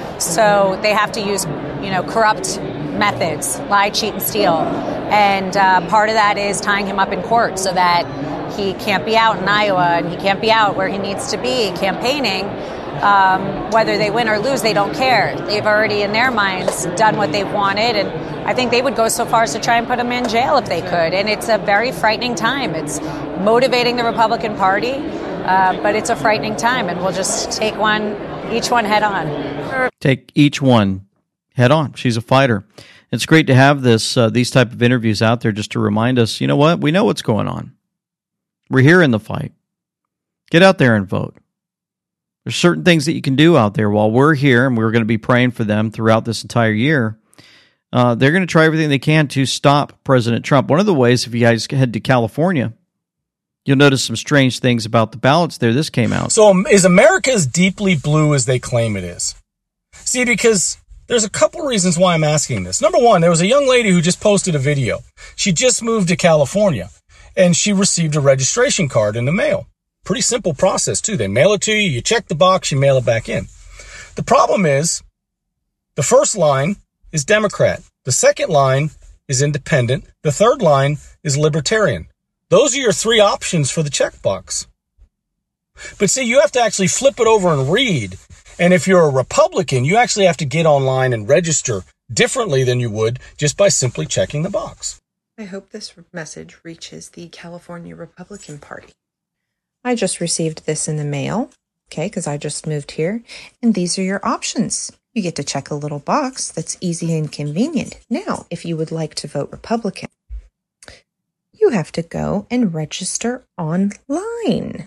So they have to use, corrupt methods, lie, cheat, and steal. And part of that is tying him up in court so that he can't be out in Iowa and he can't be out where he needs to be campaigning. Whether they win or lose, they don't care. They've already, in their minds, done what they've wanted. And I think they would go so far as to try and put him in jail if they could. And it's a very frightening time. It's motivating the Republican Party, but it's a frightening time. And we'll just take each one head on. Take each one head on. She's a fighter. It's great to have these type of interviews out there just to remind us, you know what? We know what's going on. We're here in the fight. Get out there and vote. There's certain things that you can do out there while we're here, and we're going to be praying for them throughout this entire year. They're going to try everything they can to stop President Trump. One of the ways, if you guys head to California, you'll notice some strange things about the ballots there. This came out. So is America as deeply blue as they claim it is? See, because there's a couple reasons why I'm asking this. Number one, there was a young lady who just posted a video. She just moved to California, and she received a registration card in the mail. Pretty simple process, too. They mail it to you, you check the box, you mail it back in. The problem is, the first line is Democrat. The second line is independent. The third line is libertarian. Those are your three options for the checkbox. But see, you have to actually flip it over and read. And if you're a Republican, you actually have to get online and register differently than you would just by simply checking the box. I hope this message reaches the California Republican Party. I just received this in the mail, okay, because I just moved here, and these are your options. You get to check a little box that's easy and convenient. Now, if you would like to vote Republican, you have to go and register online.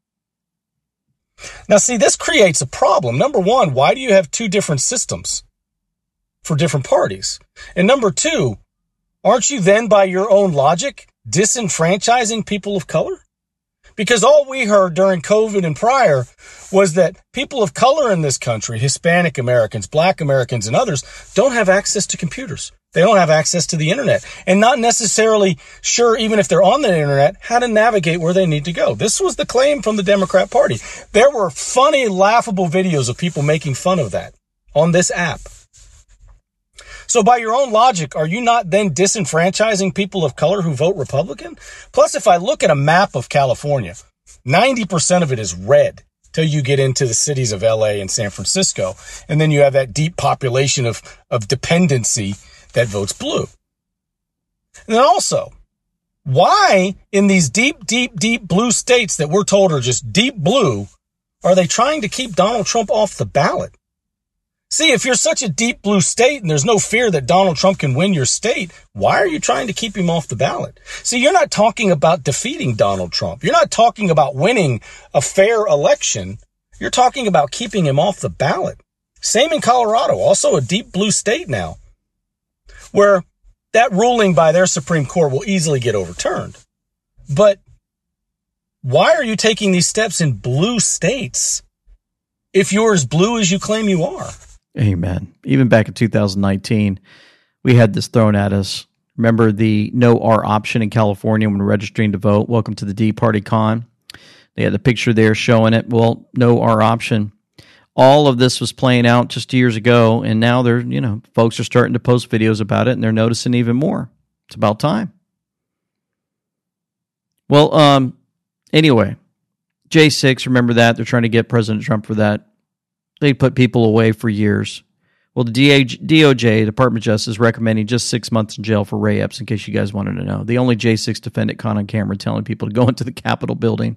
Now, see, this creates a problem. Number one, why do you have two different systems for different parties? And number two, aren't you then, by your own logic, disenfranchising people of color? Because all we heard during COVID and prior was that people of color in this country, Hispanic Americans, Black Americans, and others, don't have access to computers. They don't have access to the internet, and not necessarily sure, even if they're on the internet, how to navigate where they need to go. This was the claim from the Democrat Party. There were funny, laughable videos of people making fun of that on this app. So by your own logic, are you not then disenfranchising people of color who vote Republican? Plus, if I look at a map of California, 90% of it is red till you get into the cities of LA and San Francisco. And then you have that deep population of dependency that votes blue. And then also, why in these deep, deep, deep blue states that we're told are just deep blue, are they trying to keep Donald Trump off the ballot? See, if you're such a deep blue state and there's no fear that Donald Trump can win your state, why are you trying to keep him off the ballot? See, you're not talking about defeating Donald Trump. You're not talking about winning a fair election. You're talking about keeping him off the ballot. Same in Colorado, also a deep blue state now, where that ruling by their Supreme Court will easily get overturned. But why are you taking these steps in blue states if you're as blue as you claim you are? Amen. Even back in 2019, we had this thrown at us. Remember the no R option in California when registering to vote? Welcome to the D Party Con. They had a picture there showing it. Well, no R option. All of this was playing out just years ago, and now they're, folks are starting to post videos about it, and they're noticing even more. It's about time. Well, anyway, J6, remember that. They're trying to get President Trump for that. They put people away for years. Well, the DOJ, Department of Justice, is recommending just 6 months in jail for Ray Epps, in case you guys wanted to know. The only J6 defendant caught on camera telling people to go into the Capitol building.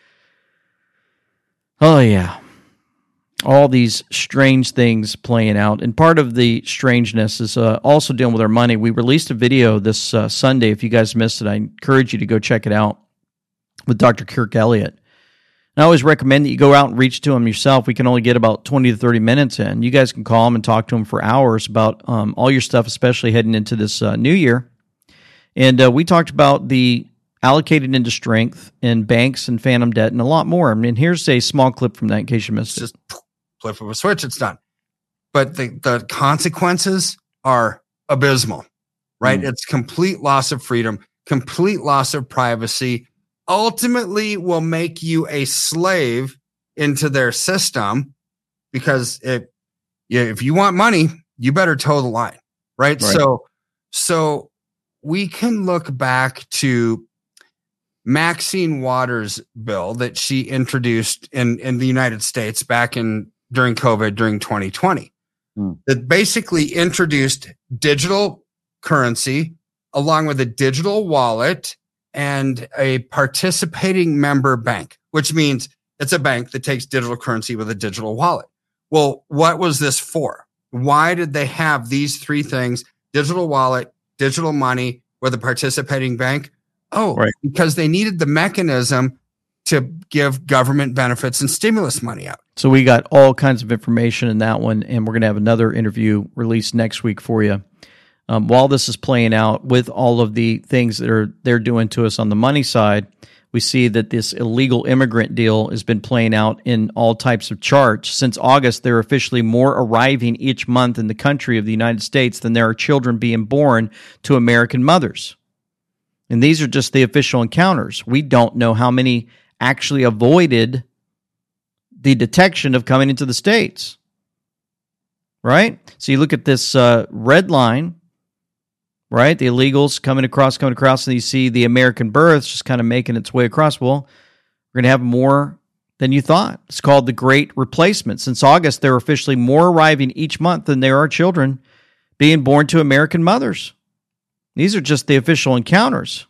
Oh, yeah. All these strange things playing out. And part of the strangeness is also dealing with our money. We released a video this Sunday. If you guys missed it, I encourage you to go check it out with Dr. Kirk Elliott. I always recommend that you go out and reach to him yourself. We can only get about 20 to 30 minutes in. You guys can call him and talk to him for hours about all your stuff, especially heading into this new year. And we talked about the allocated into strength in banks and phantom debt and a lot more. I mean, here's a small clip from that in case you missed it. Just flip of a switch, it's done. But the consequences are abysmal, right? It's complete loss of freedom, complete loss of privacy, ultimately will make you a slave into their system, because if you want money, you better toe the line, right? So we can look back to Maxine Waters' bill that she introduced in the United States back during COVID, during 2020, that basically introduced digital currency along with a digital wallet and a participating member bank, which means it's a bank that takes digital currency with a digital wallet. Well, what was this for? Why did they have these three things, digital wallet, digital money with a participating bank? Because they needed the mechanism to give government benefits and stimulus money out. So we got all kinds of information in that one, and we're going to have another interview released next week for you. While this is playing out with all of the things that they're doing to us on the money side, we see that this illegal immigrant deal has been playing out in all types of charts. Since August, there are officially more arriving each month in the country of the United States than there are children being born to American mothers. And these are just the official encounters. We don't know how many actually avoided the detection of coming into the States. Right? So you look at this red line, right? The illegals coming across, and you see the American births just kind of making its way across. Well, we're going to have more than you thought. It's called the Great Replacement. Since August, there are officially more arriving each month than there are children being born to American mothers. These are just the official encounters.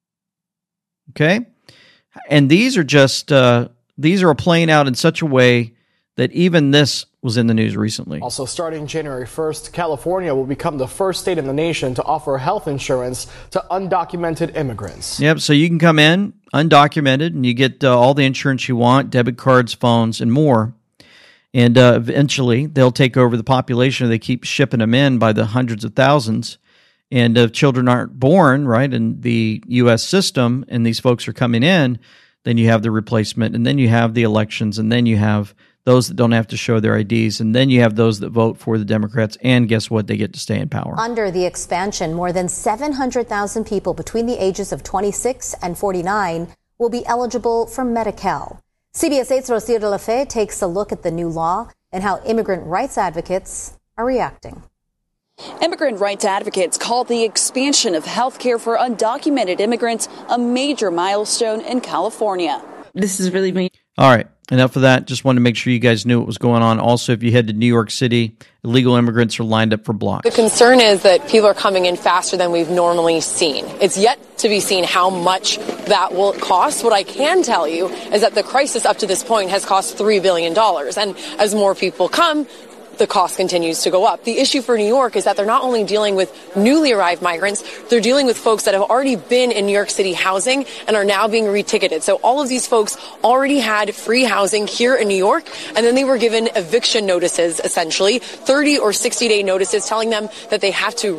Okay? And these are just, these are playing out in such a way that even this was in the news recently. Also, starting January 1st, California will become the first state in the nation to offer health insurance to undocumented immigrants. Yep, so you can come in undocumented and you get all the insurance you want, debit cards, phones, and more. And eventually they'll take over the population. They keep shipping them in by the hundreds of thousands. And if children aren't born, right, in the U.S. system, and these folks are coming in, then you have the replacement, and then you have the elections, and then you have those that don't have to show their IDs, and then you have those that vote for the Democrats, and guess what? They get to stay in power. Under the expansion, more than 700,000 people between the ages of 26 and 49 will be eligible for Medi-Cal. CBS 8's Rocio de la Fe takes a look at the new law and how immigrant rights advocates are reacting. Immigrant rights advocates call the expansion of health care for undocumented immigrants a major milestone in California. This is really me. All right, enough of that. Just wanted to make sure you guys knew what was going on. Also, if you head to New York City, illegal immigrants are lined up for blocks. The concern is that people are coming in faster than we've normally seen. It's yet to be seen how much that will cost. What I can tell you is that the crisis up to this point has cost $3 billion. And as more people come, the cost continues to go up. The issue for New York is that they're not only dealing with newly arrived migrants, they're dealing with folks that have already been in New York City housing and are now being reticketed. So all of these folks already had free housing here in New York, and then they were given eviction notices, essentially 30 or 60-day notices telling them that they have to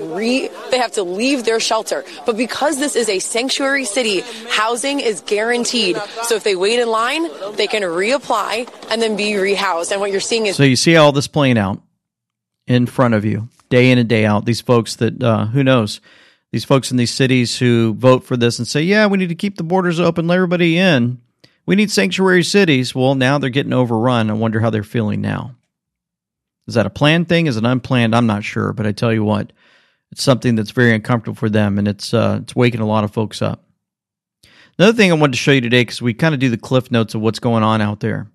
leave their shelter. But because this is a sanctuary city, housing is guaranteed. So if they wait in line, they can reapply and then be rehoused. And what you're seeing is... So you see all this playing out in front of you, day in and day out. These folks that, who knows, these folks in these cities who vote for this and say, yeah, we need to keep the borders open, let everybody in. We need sanctuary cities. Well, now they're getting overrun. I wonder how they're feeling now. Is that a planned thing? Is it unplanned? I'm not sure. But I tell you what, it's something that's very uncomfortable for them, and it's waking a lot of folks up. Another thing I wanted to show you today, because we kind of do the cliff notes of what's going on out there,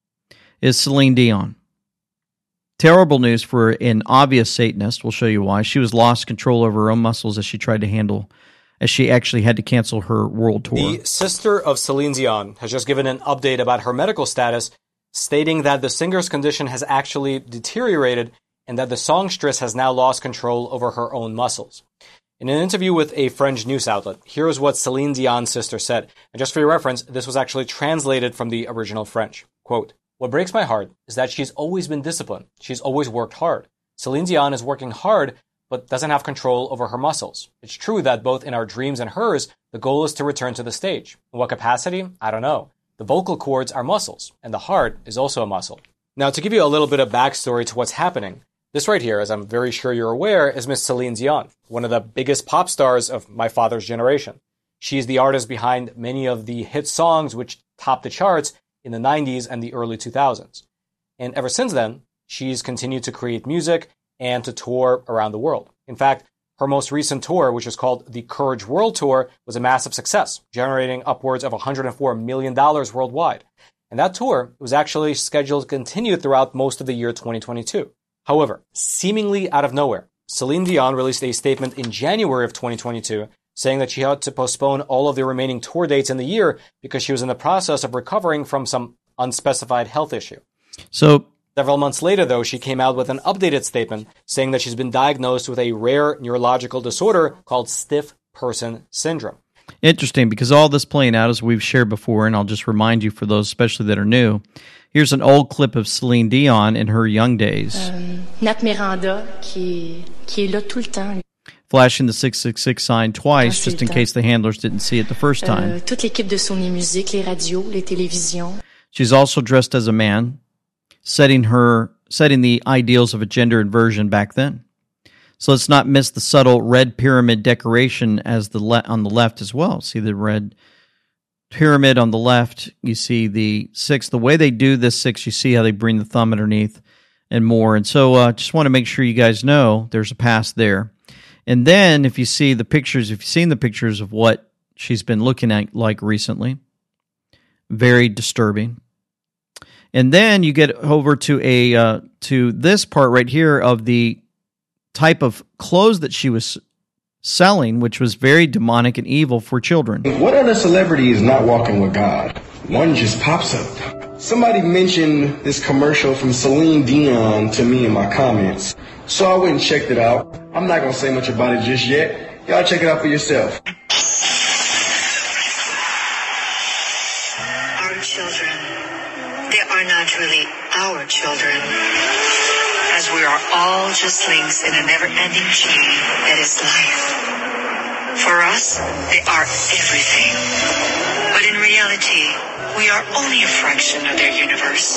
is Celine Dion. Terrible news for an obvious Satanist. We'll show you why. She was lost control over her own muscles as she tried to handle, as she actually had to cancel her world tour. The sister of Celine Dion has just given an update about her medical status, stating that the singer's condition has actually deteriorated and that the songstress has now lost control over her own muscles. In an interview with a French news outlet, here is what Celine Dion's sister said. And just for your reference, this was actually translated from the original French. Quote, "What breaks my heart is that she's always been disciplined. She's always worked hard. Celine Dion is working hard, but doesn't have control over her muscles. It's true that both in our dreams and hers, the goal is to return to the stage. In what capacity? I don't know. The vocal cords are muscles, and the heart is also a muscle." Now, to give you a little bit of backstory to what's happening, this right here, as I'm very sure you're aware, is Miss Celine Dion, one of the biggest pop stars of my father's generation. She's the artist behind many of the hit songs which topped the charts in the 90s and the early 2000s. And ever since then, she's continued to create music and to tour around the world. In fact, her most recent tour, which is called the Courage World Tour, was a massive success, generating upwards of $104 million worldwide. And that tour was actually scheduled to continue throughout most of the year 2022. However, seemingly out of nowhere, Celine Dion released a statement in January of 2022 saying that she had to postpone all of the remaining tour dates in the year because she was in the process of recovering from some unspecified health issue. So, several months later, though, she came out with an updated statement saying that she's been diagnosed with a rare neurological disorder called stiff person syndrome. Interesting, because all this playing out, as we've shared before, and I'll just remind you for those especially that are new, here's an old clip of Celine Dion in her young days. Nat Miranda, qui est là tout le temps. Flashing the 666 sign twice, just in case the handlers didn't see it the first time. Toute l'équipe de Sony Music, les radios, les télévisions. She's also dressed as a man, setting the ideals of a gender inversion back then. So let's not miss the subtle red pyramid decoration as on the left as well. See the red pyramid on the left. You see the 6. The way they do this 6, you see how they bring the thumb underneath and more. And so just want to make sure you guys know there's a past there. And then if you've seen the pictures of what she's been looking at like recently, very disturbing. And then you get over to this part right here of the type of clothes that she was selling, which was very demonic and evil for children. What other celebrity is not walking with God? One just pops up. Somebody mentioned this commercial from Celine Dion to me in my comments, so I went and checked it out. I'm not going to say much about it just yet. Y'all check it out for yourself. Our children, they are not really our children, as we are all just links in a never-ending chain that is life. For us, they are everything. But in reality, we are only a fraction of their universe.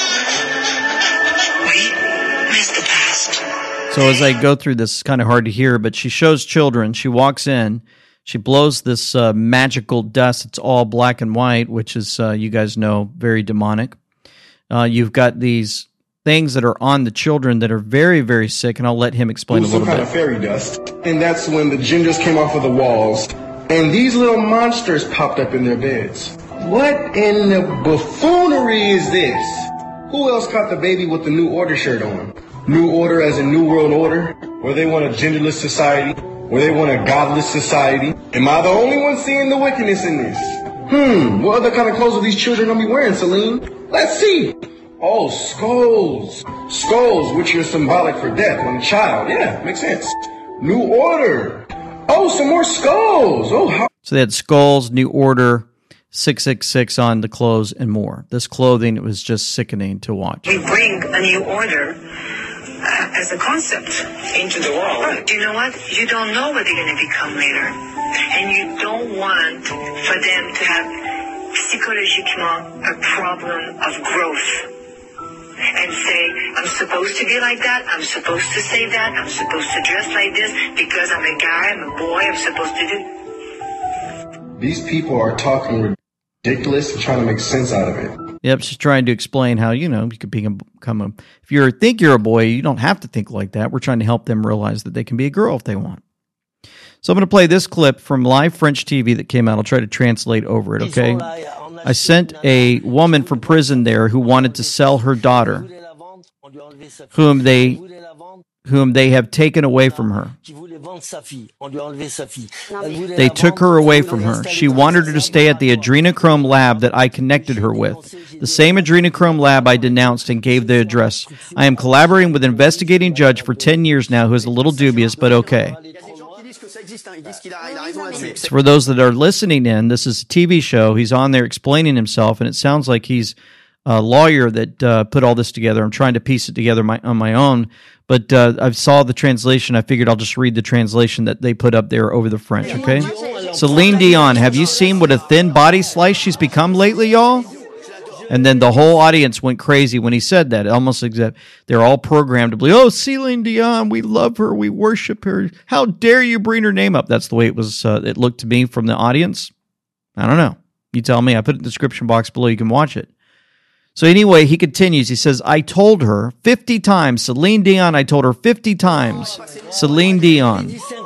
We miss the past. So as I go through this, it's kind of hard to hear, but she shows children. She walks in. She blows this magical dust. It's all black and white, which is, you guys know, very demonic. You've got these things that are on the children that are very, very sick, and I'll let him explain a little bit. Some kind of fairy dust. And that's when the gingers came off of the walls, and these little monsters popped up in their beds. What in the buffoonery is this? Who else caught the baby with the New Order shirt on? New Order as in New World Order? Where they want a genderless society? Where they want a godless society? Am I the only one seeing the wickedness in this? What other kind of clothes are these children gonna be wearing, Celine? Let's see. Oh, skulls. Skulls, which are symbolic for death on a child. Yeah, makes sense. New Order. Oh, some more skulls. Oh, how. So they had skulls, New Order, 666 on the clothes, and more. This clothing, it was just sickening to watch. We bring a new order as a concept into the world. Do you know what? You don't know what they're going to become later. And you don't want for them to have psychologiquement a problem of growth. And say, I'm supposed to be like that, I'm supposed to say that, I'm supposed to dress like this because I'm a guy, I'm a boy, I'm supposed to do. These people are talking ridiculous and trying to make sense out of it. Yep, she's trying to explain how, you could become a... If you think you're a boy, you don't have to think like that. We're trying to help them realize that they can be a girl if they want. So I'm going to play this clip from live French TV that came out. I'll try to translate over it, okay? I sent a woman from prison there who wanted to sell her daughter, whom they have taken away from her. They took her away from her. She wanted her to stay at the adrenochrome lab that I connected her with, the same adrenochrome lab I denounced and gave the address. I am collaborating with an investigating judge for 10 years now who is a little dubious, but okay. So for those that are listening in, this is a TV show. He's on there explaining himself, and it sounds like he's a lawyer that put all this together. I'm trying to piece it together on my own, but I saw the translation. I figured I'll just read the translation that they put up there over the French, okay? Celine Dion, have you seen what a thin body slice she's become lately, y'all? And then the whole audience went crazy when he said that. Almost exact. They're all programmed to believe, oh, Celine Dion, we love her, we worship her. How dare you bring her name up? That's the way it was. It looked to me from the audience. I don't know. You tell me. I put it in the description box below. You can watch it. So anyway, he continues. He says, I told her 50 times, Celine Dion, I told her 50 times, Celine Dion.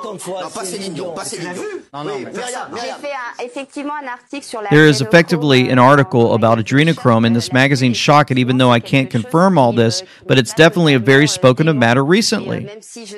There is effectively an article about adrenochrome in this magazine, Shock It, even though I can't confirm all this, but it's definitely a very spoken of matter recently.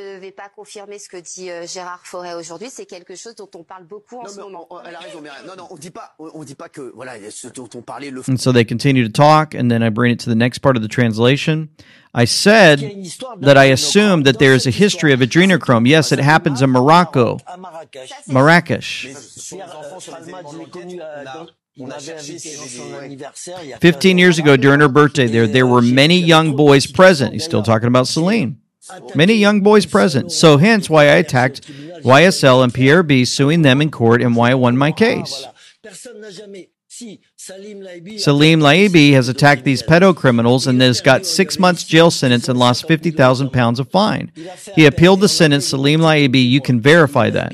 And so they continue to talk, and then I bring it to the next part of the translation. I said that I assume that there is a history of adrenochrome. Yes, it happens in Morocco. Marrakesh. 15 years ago, during her birthday there were many young boys present. He's still talking about Celine. Many young boys present. So hence why I attacked YSL and PRB, suing them in court, and why I won my case. Salim Laibi has attacked these pedo criminals and has got 6 months jail sentence and lost 50,000 pounds of fine. He appealed the sentence. Salim Laibi, you can verify that.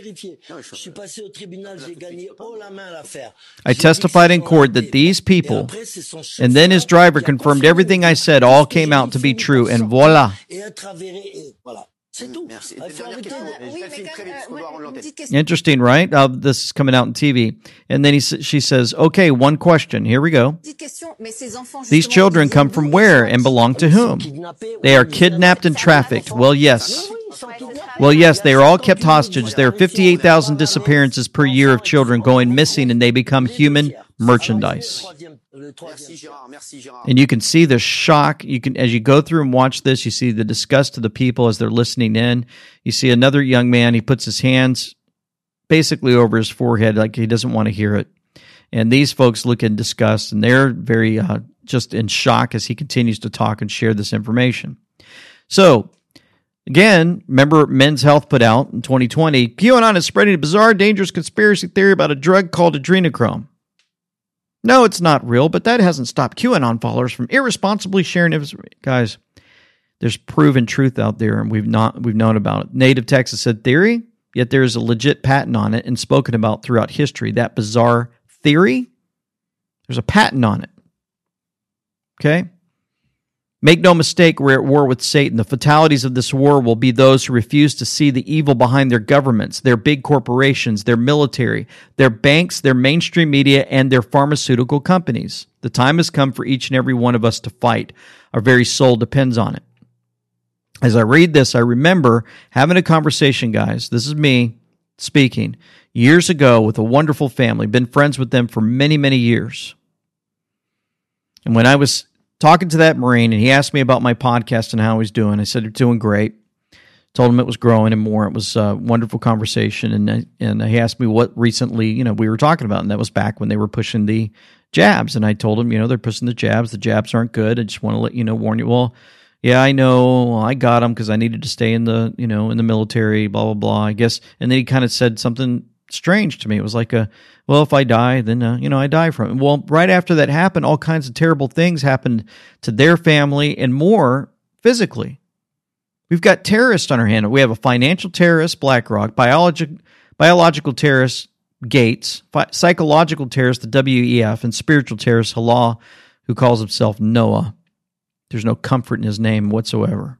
I testified in court that these people, and then his driver confirmed everything I said all came out to be true, and voila. Interesting, right? This is coming out on TV. And then she says, okay, one question. Here we go. These children come from where and belong to whom? They are kidnapped and trafficked. Well, yes. Well, yes, they are all kept hostage. There are 58,000 disappearances per year of children going missing, and they become human merchandise. And you can see the shock. You can, as you go through and watch this, you see the disgust of the people as they're listening in. You see another young man. He puts his hands basically over his forehead like he doesn't want to hear it. And these folks look in disgust, and they're very just in shock as he continues to talk and share this information. So, again, remember Men's Health put out in 2020, QAnon is spreading a bizarre, dangerous conspiracy theory about a drug called adrenochrome. No, it's not real, but that hasn't stopped QAnon followers from irresponsibly sharing it. Guys, there's proven truth out there, and we've known about it. Native Texas said theory, yet there is a legit patent on it and spoken about throughout history. That bizarre theory, there's a patent on it. Okay? Make no mistake, we're at war with Satan. The fatalities of this war will be those who refuse to see the evil behind their governments, their big corporations, their military, their banks, their mainstream media, and their pharmaceutical companies. The time has come for each and every one of us to fight. Our very soul depends on it. As I read this, I remember having a conversation, guys. This is me speaking years ago with a wonderful family. Been friends with them for many, many years. And when I was talking to that Marine, and he asked me about my podcast and how he's doing. I said, "You're doing great." Told him it was growing and more. It was a wonderful conversation. And he asked me what recently, we were talking about, and that was back when they were pushing the jabs. And I told him, they're pushing the jabs. The jabs aren't good. I just want to let warn you. Well, yeah, I know. Well, I got them because I needed to stay in the, in the military, blah, blah, blah, I guess. And then he kind of said something strange to me. It was like well, if I die, then, I die from it. Well, right after that happened, all kinds of terrible things happened to their family and more physically. We've got terrorists on our hand. We have a financial terrorist, BlackRock, biological terrorist, Gates, psychological terrorist, the WEF, and spiritual terrorist, Allah, who calls himself Noah. There's no comfort in his name whatsoever.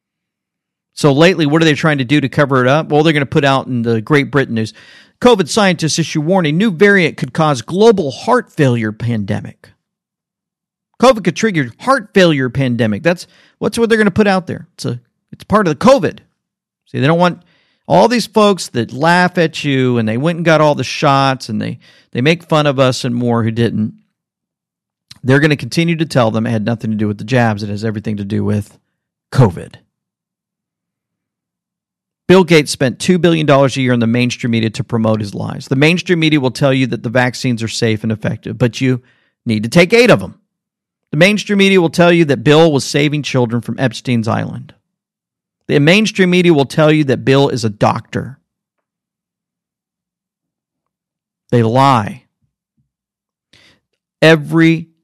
So lately, what are they trying to do to cover it up? Well, they're going to put out in the Great Britain news, COVID scientists issue warning, new variant could cause global heart failure pandemic. COVID could trigger heart failure pandemic. That's what they're going to put out there. It's part of the COVID. See, they don't want all these folks that laugh at you and they went and got all the shots and they make fun of us and more who didn't. They're going to continue to tell them it had nothing to do with the jabs. It has everything to do with COVID. Bill Gates spent $2 billion a year in the mainstream media to promote his lies. The mainstream media will tell you that the vaccines are safe and effective, but you need to take 8 of them. The mainstream media will tell you that Bill was saving children from Epstein's Island. The mainstream media will tell you that Bill is a doctor. They lie. Every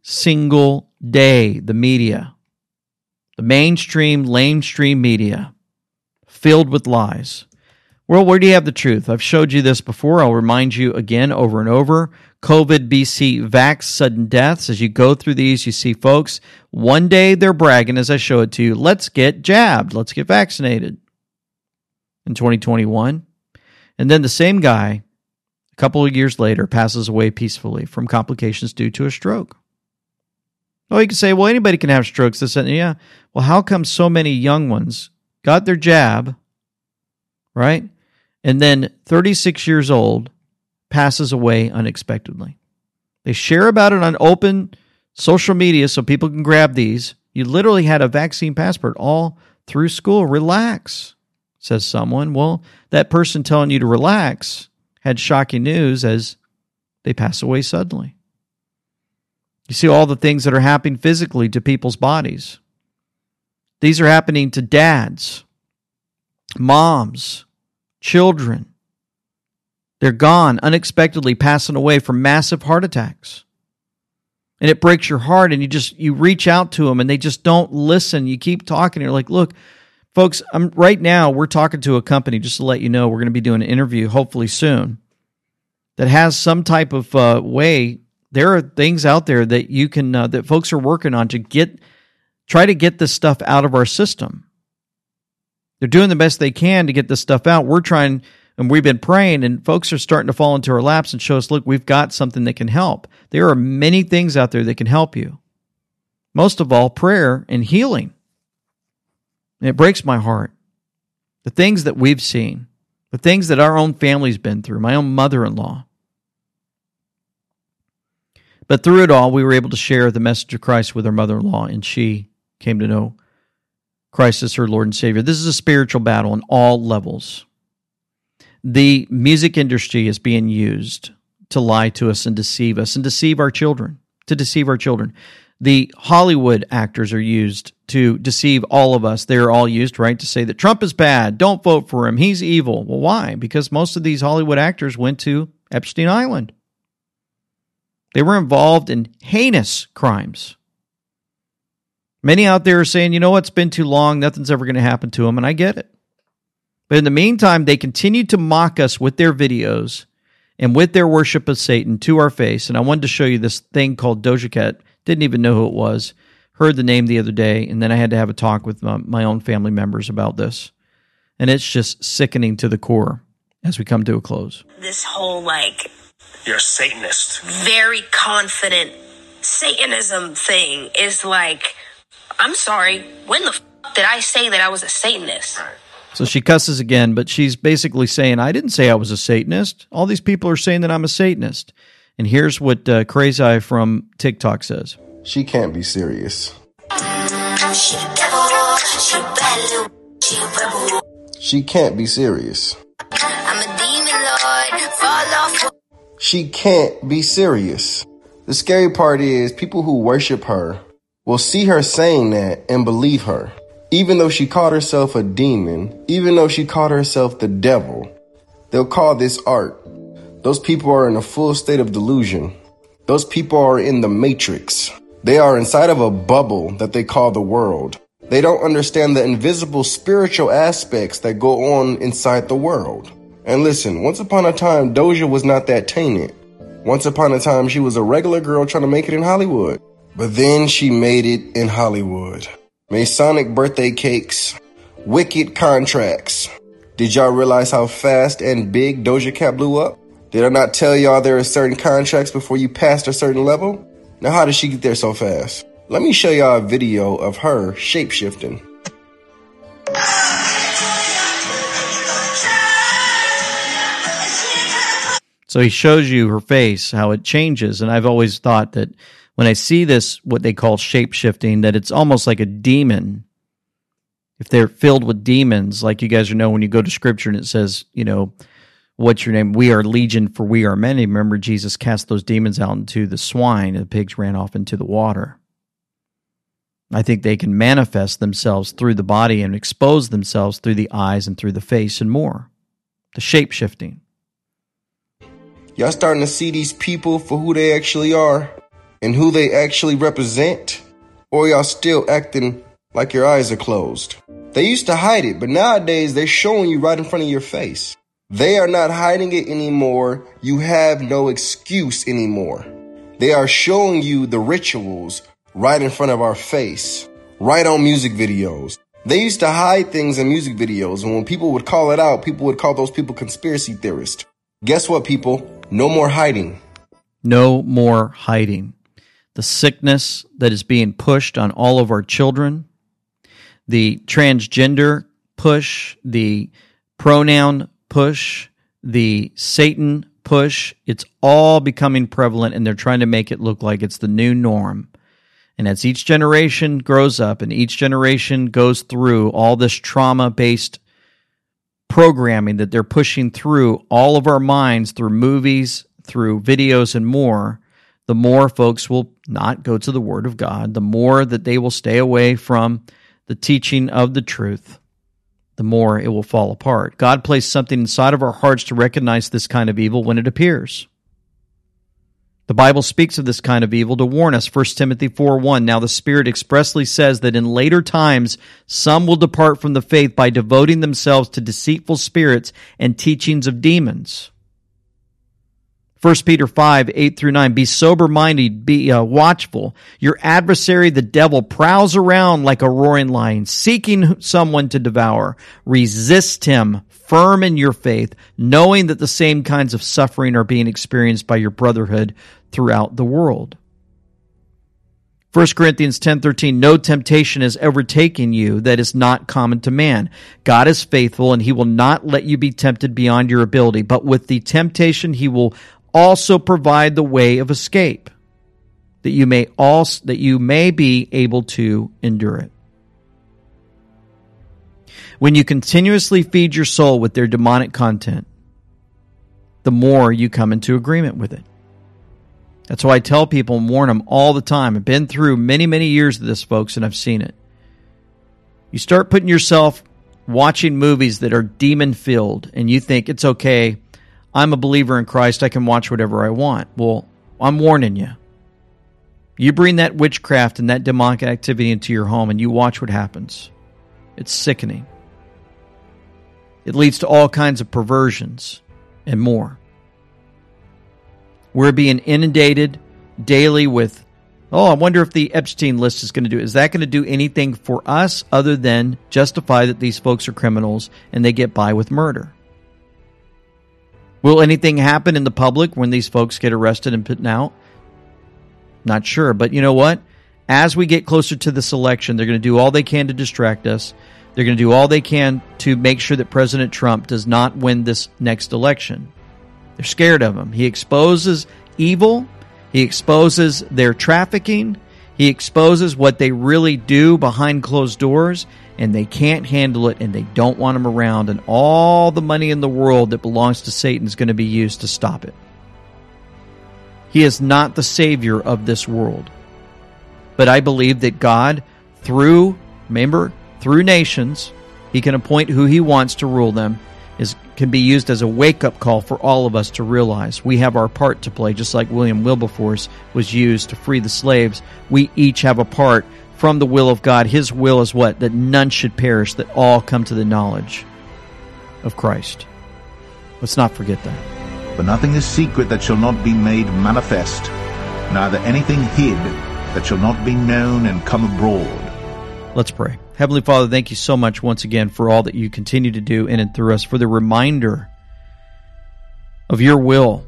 single day, the media, the mainstream, lamestream media, filled with lies. Well, where do you have the truth? I've showed you this before. I'll remind you again over and over. COVID, BC, vax, sudden deaths. As you go through these, you see folks, one day they're bragging, as I show it to you, let's get jabbed, let's get vaccinated in 2021. And then the same guy, a couple of years later, passes away peacefully from complications due to a stroke. Oh, you can say, well, anybody can have strokes. This and yeah. Well, how come so many young ones got their jab, right? And then 36 years old passes away unexpectedly. They share about it on open social media so people can grab these. You literally had a vaccine passport all through school. Relax, says someone. Well, that person telling you to relax had shocking news as they pass away suddenly. You see all the things that are happening physically to people's bodies. These are happening to dads, moms, children. They're gone unexpectedly, passing away from massive heart attacks. And it breaks your heart, and you reach out to them and they just don't listen. You keep talking. You're like, look, folks, right now we're talking to a company, just to let you know, we're going to be doing an interview hopefully soon that has some type of way. There are things out there that you can that folks are working on to try to get this stuff out of our system. They're doing the best they can to get this stuff out. We're trying, and we've been praying, and folks are starting to fall into our laps and show us, look, we've got something that can help. There are many things out there that can help you. Most of all, prayer and healing. And it breaks my heart. The things that we've seen, the things that our own family's been through, my own mother-in-law. But through it all, we were able to share the message of Christ with our mother-in-law, and she came to know Christ as her Lord and Savior. This is a spiritual battle on all levels. The music industry is being used to lie to us and deceive us and deceive our children, The Hollywood actors are used to deceive all of us. They're all used, right, to say that Trump is bad, don't vote for him, he's evil. Well, why? Because most of these Hollywood actors went to Epstein Island. They were involved in heinous crimes. Many out there are saying, you know what, it's been too long, nothing's ever going to happen to them, and I get it. But in the meantime, they continue to mock us with their videos and with their worship of Satan to our face. And I wanted to show you this thing called Doja Cat. Didn't even know who it was. Heard the name the other day, and then I had to have a talk with my own family members about this. And it's just sickening to the core as we come to a close. This whole, you're a Satanist. Very confident Satanism thing is I'm sorry, when the did I say that I was a Satanist? Right. So she cusses again, but she's basically saying, I didn't say I was a Satanist. All these people are saying that I'm a Satanist. And here's what Crazy Eye from TikTok says. She can't be serious. She can't be serious. I'm a demon lord, fall off. She can't be serious. The scary part is people who worship her will see her saying that and believe her. Even though she called herself a demon, even though she called herself the devil, they'll call this art. Those people are in a full state of delusion. Those people are in the matrix. They are inside of a bubble that they call the world. They don't understand the invisible spiritual aspects that go on inside the world. And listen, once upon a time, Doja was not that tainted. Once upon a time, she was a regular girl trying to make it in Hollywood. But then she made it in Hollywood. Masonic birthday cakes, wicked contracts. Did y'all realize how fast and big Doja Cat blew up? Did I not tell y'all there are certain contracts before you passed a certain level? Now how did she get there so fast? Let me show y'all a video of her shape-shifting. So he shows you her face, how it changes. And I've always thought that when I see this, what they call shape-shifting, that it's almost like a demon. If they're filled with demons, like you guys know when you go to Scripture and it says, what's your name? We are legion, for we are many. Remember, Jesus cast those demons out into the swine, and the pigs ran off into the water. I think they can manifest themselves through the body and expose themselves through the eyes and through the face and more. The shape-shifting. Y'all starting to see these people for who they actually are? and who they actually represent? Or y'all still acting like your eyes are closed? They used to hide it, but nowadays they're showing you right in front of your face. They are not hiding it anymore. You have no excuse anymore. They are showing you the rituals right in front of our face, right on music videos. They used to hide things in music videos, and when people would call it out, people would call those people conspiracy theorists. Guess what, people? No more hiding. No more hiding. The sickness that is being pushed on all of our children, the transgender push, the pronoun push, the Satan push, it's all becoming prevalent, and they're trying to make it look like it's the new norm. And as each generation grows up and each generation goes through all this trauma-based programming that they're pushing through all of our minds, through movies, through videos, and more, the more folks will not go to the Word of God, the more that they will stay away from the teaching of the truth, the more it will fall apart. God placed something inside of our hearts to recognize this kind of evil when it appears. The Bible speaks of this kind of evil to warn us. 1 Timothy 4:1, now the Spirit expressly says that in later times some will depart from the faith by devoting themselves to deceitful spirits and teachings of demons. 1 Peter 5:8-9, be sober-minded, be watchful. Your adversary, the devil, prowls around like a roaring lion, seeking someone to devour. Resist him, firm in your faith, knowing that the same kinds of suffering are being experienced by your brotherhood throughout the world. 1 Corinthians 10:13, no temptation has overtaken you that is not common to man. God is faithful, and he will not let you be tempted beyond your ability, but with the temptation he will also provide the way of escape, that you may be able to endure it. When you continuously feed your soul with their demonic content, the more you come into agreement with it. That's why I tell people and warn them all the time. I've been through many, many years of this, folks, and I've seen it. You start putting yourself watching movies that are demon-filled, and you think, it's okay, I'm a believer in Christ, I can watch whatever I want. Well, I'm warning you. You bring that witchcraft and that demonic activity into your home, and you watch what happens. It's sickening. It leads to all kinds of perversions and more. We're being inundated daily with, I wonder if the Epstein list is going to do. Is that going to do anything for us other than justify that these folks are criminals and they get by with murder? Will anything happen in the public when these folks get arrested and put out? Not sure. But you know what? As we get closer to this election, they're going to do all they can to distract us. They're going to do all they can to make sure that President Trump does not win this next election. They're scared of him. He exposes evil. He exposes their trafficking. He exposes what they really do behind closed doors, and they can't handle it, and they don't want him around, and all the money in the world that belongs to Satan is going to be used to stop it. He is not the Savior of this world. But I believe that God, through nations, he can appoint who he wants to rule them, can be used as a wake-up call for all of us to realize we have our part to play, just like William Wilberforce was used to free the slaves. We each have a part from the will of God. His will is what? That none should perish, that all come to the knowledge of Christ. Let's not forget that. For nothing is secret that shall not be made manifest, neither anything hid that shall not be known and come abroad. Let's pray. Heavenly Father, thank you so much once again for all that you continue to do in and through us, for the reminder of your will,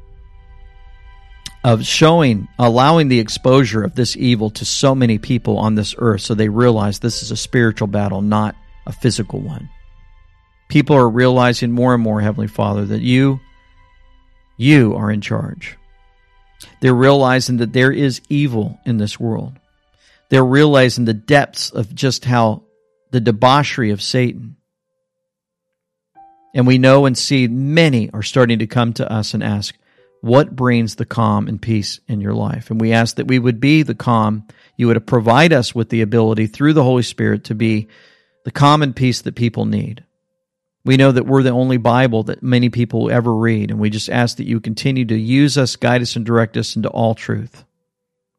of allowing the exposure of this evil to so many people on this earth so they realize this is a spiritual battle, not a physical one. People are realizing more and more, Heavenly Father, that you are in charge. They're realizing that there is evil in this world. They're realizing the depths of just how the debauchery of Satan. And we know and see many are starting to come to us and ask, what brings the calm and peace in your life? And we ask that we would be the calm. You would provide us with the ability through the Holy Spirit to be the calm and peace that people need. We know that we're the only Bible that many people will ever read, and we just ask that you continue to use us, guide us, and direct us into all truth.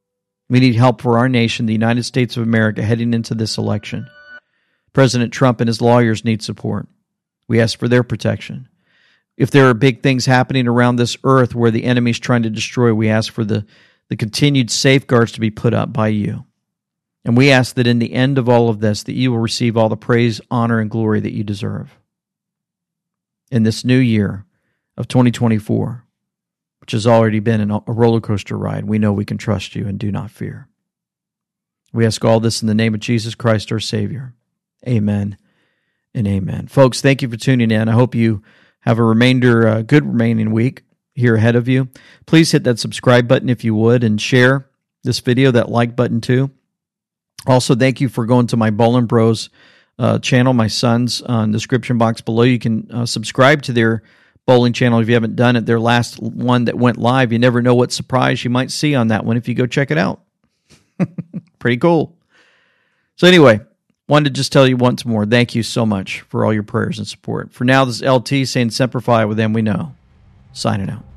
We need help for our nation, the United States of America, heading into this election. President Trump and his lawyers need support. We ask for their protection. If there are big things happening around this earth where the enemy's trying to destroy, we ask for the continued safeguards to be put up by you. And we ask that in the end of all of this, that you will receive all the praise, honor, and glory that you deserve. In this new year of 2024, which has already been a roller coaster ride, we know we can trust you and do not fear. We ask all this in the name of Jesus Christ, our Savior. Amen and amen. Folks, thank you for tuning in. I hope you have a good remaining week here ahead of you. Please hit that subscribe button if you would, and share this video, that like button too. Also, thank you for going to my Bowling Bros channel, my son's, on the description box below. You can subscribe to their bowling channel if you haven't done it. Their last one that went live, you never know what surprise you might see on that one if you go check it out. Pretty cool. So anyway, wanted to just tell you once more, thank you so much for all your prayers and support. For now, this is LT saying Semper Fi, with them we know. Signing out.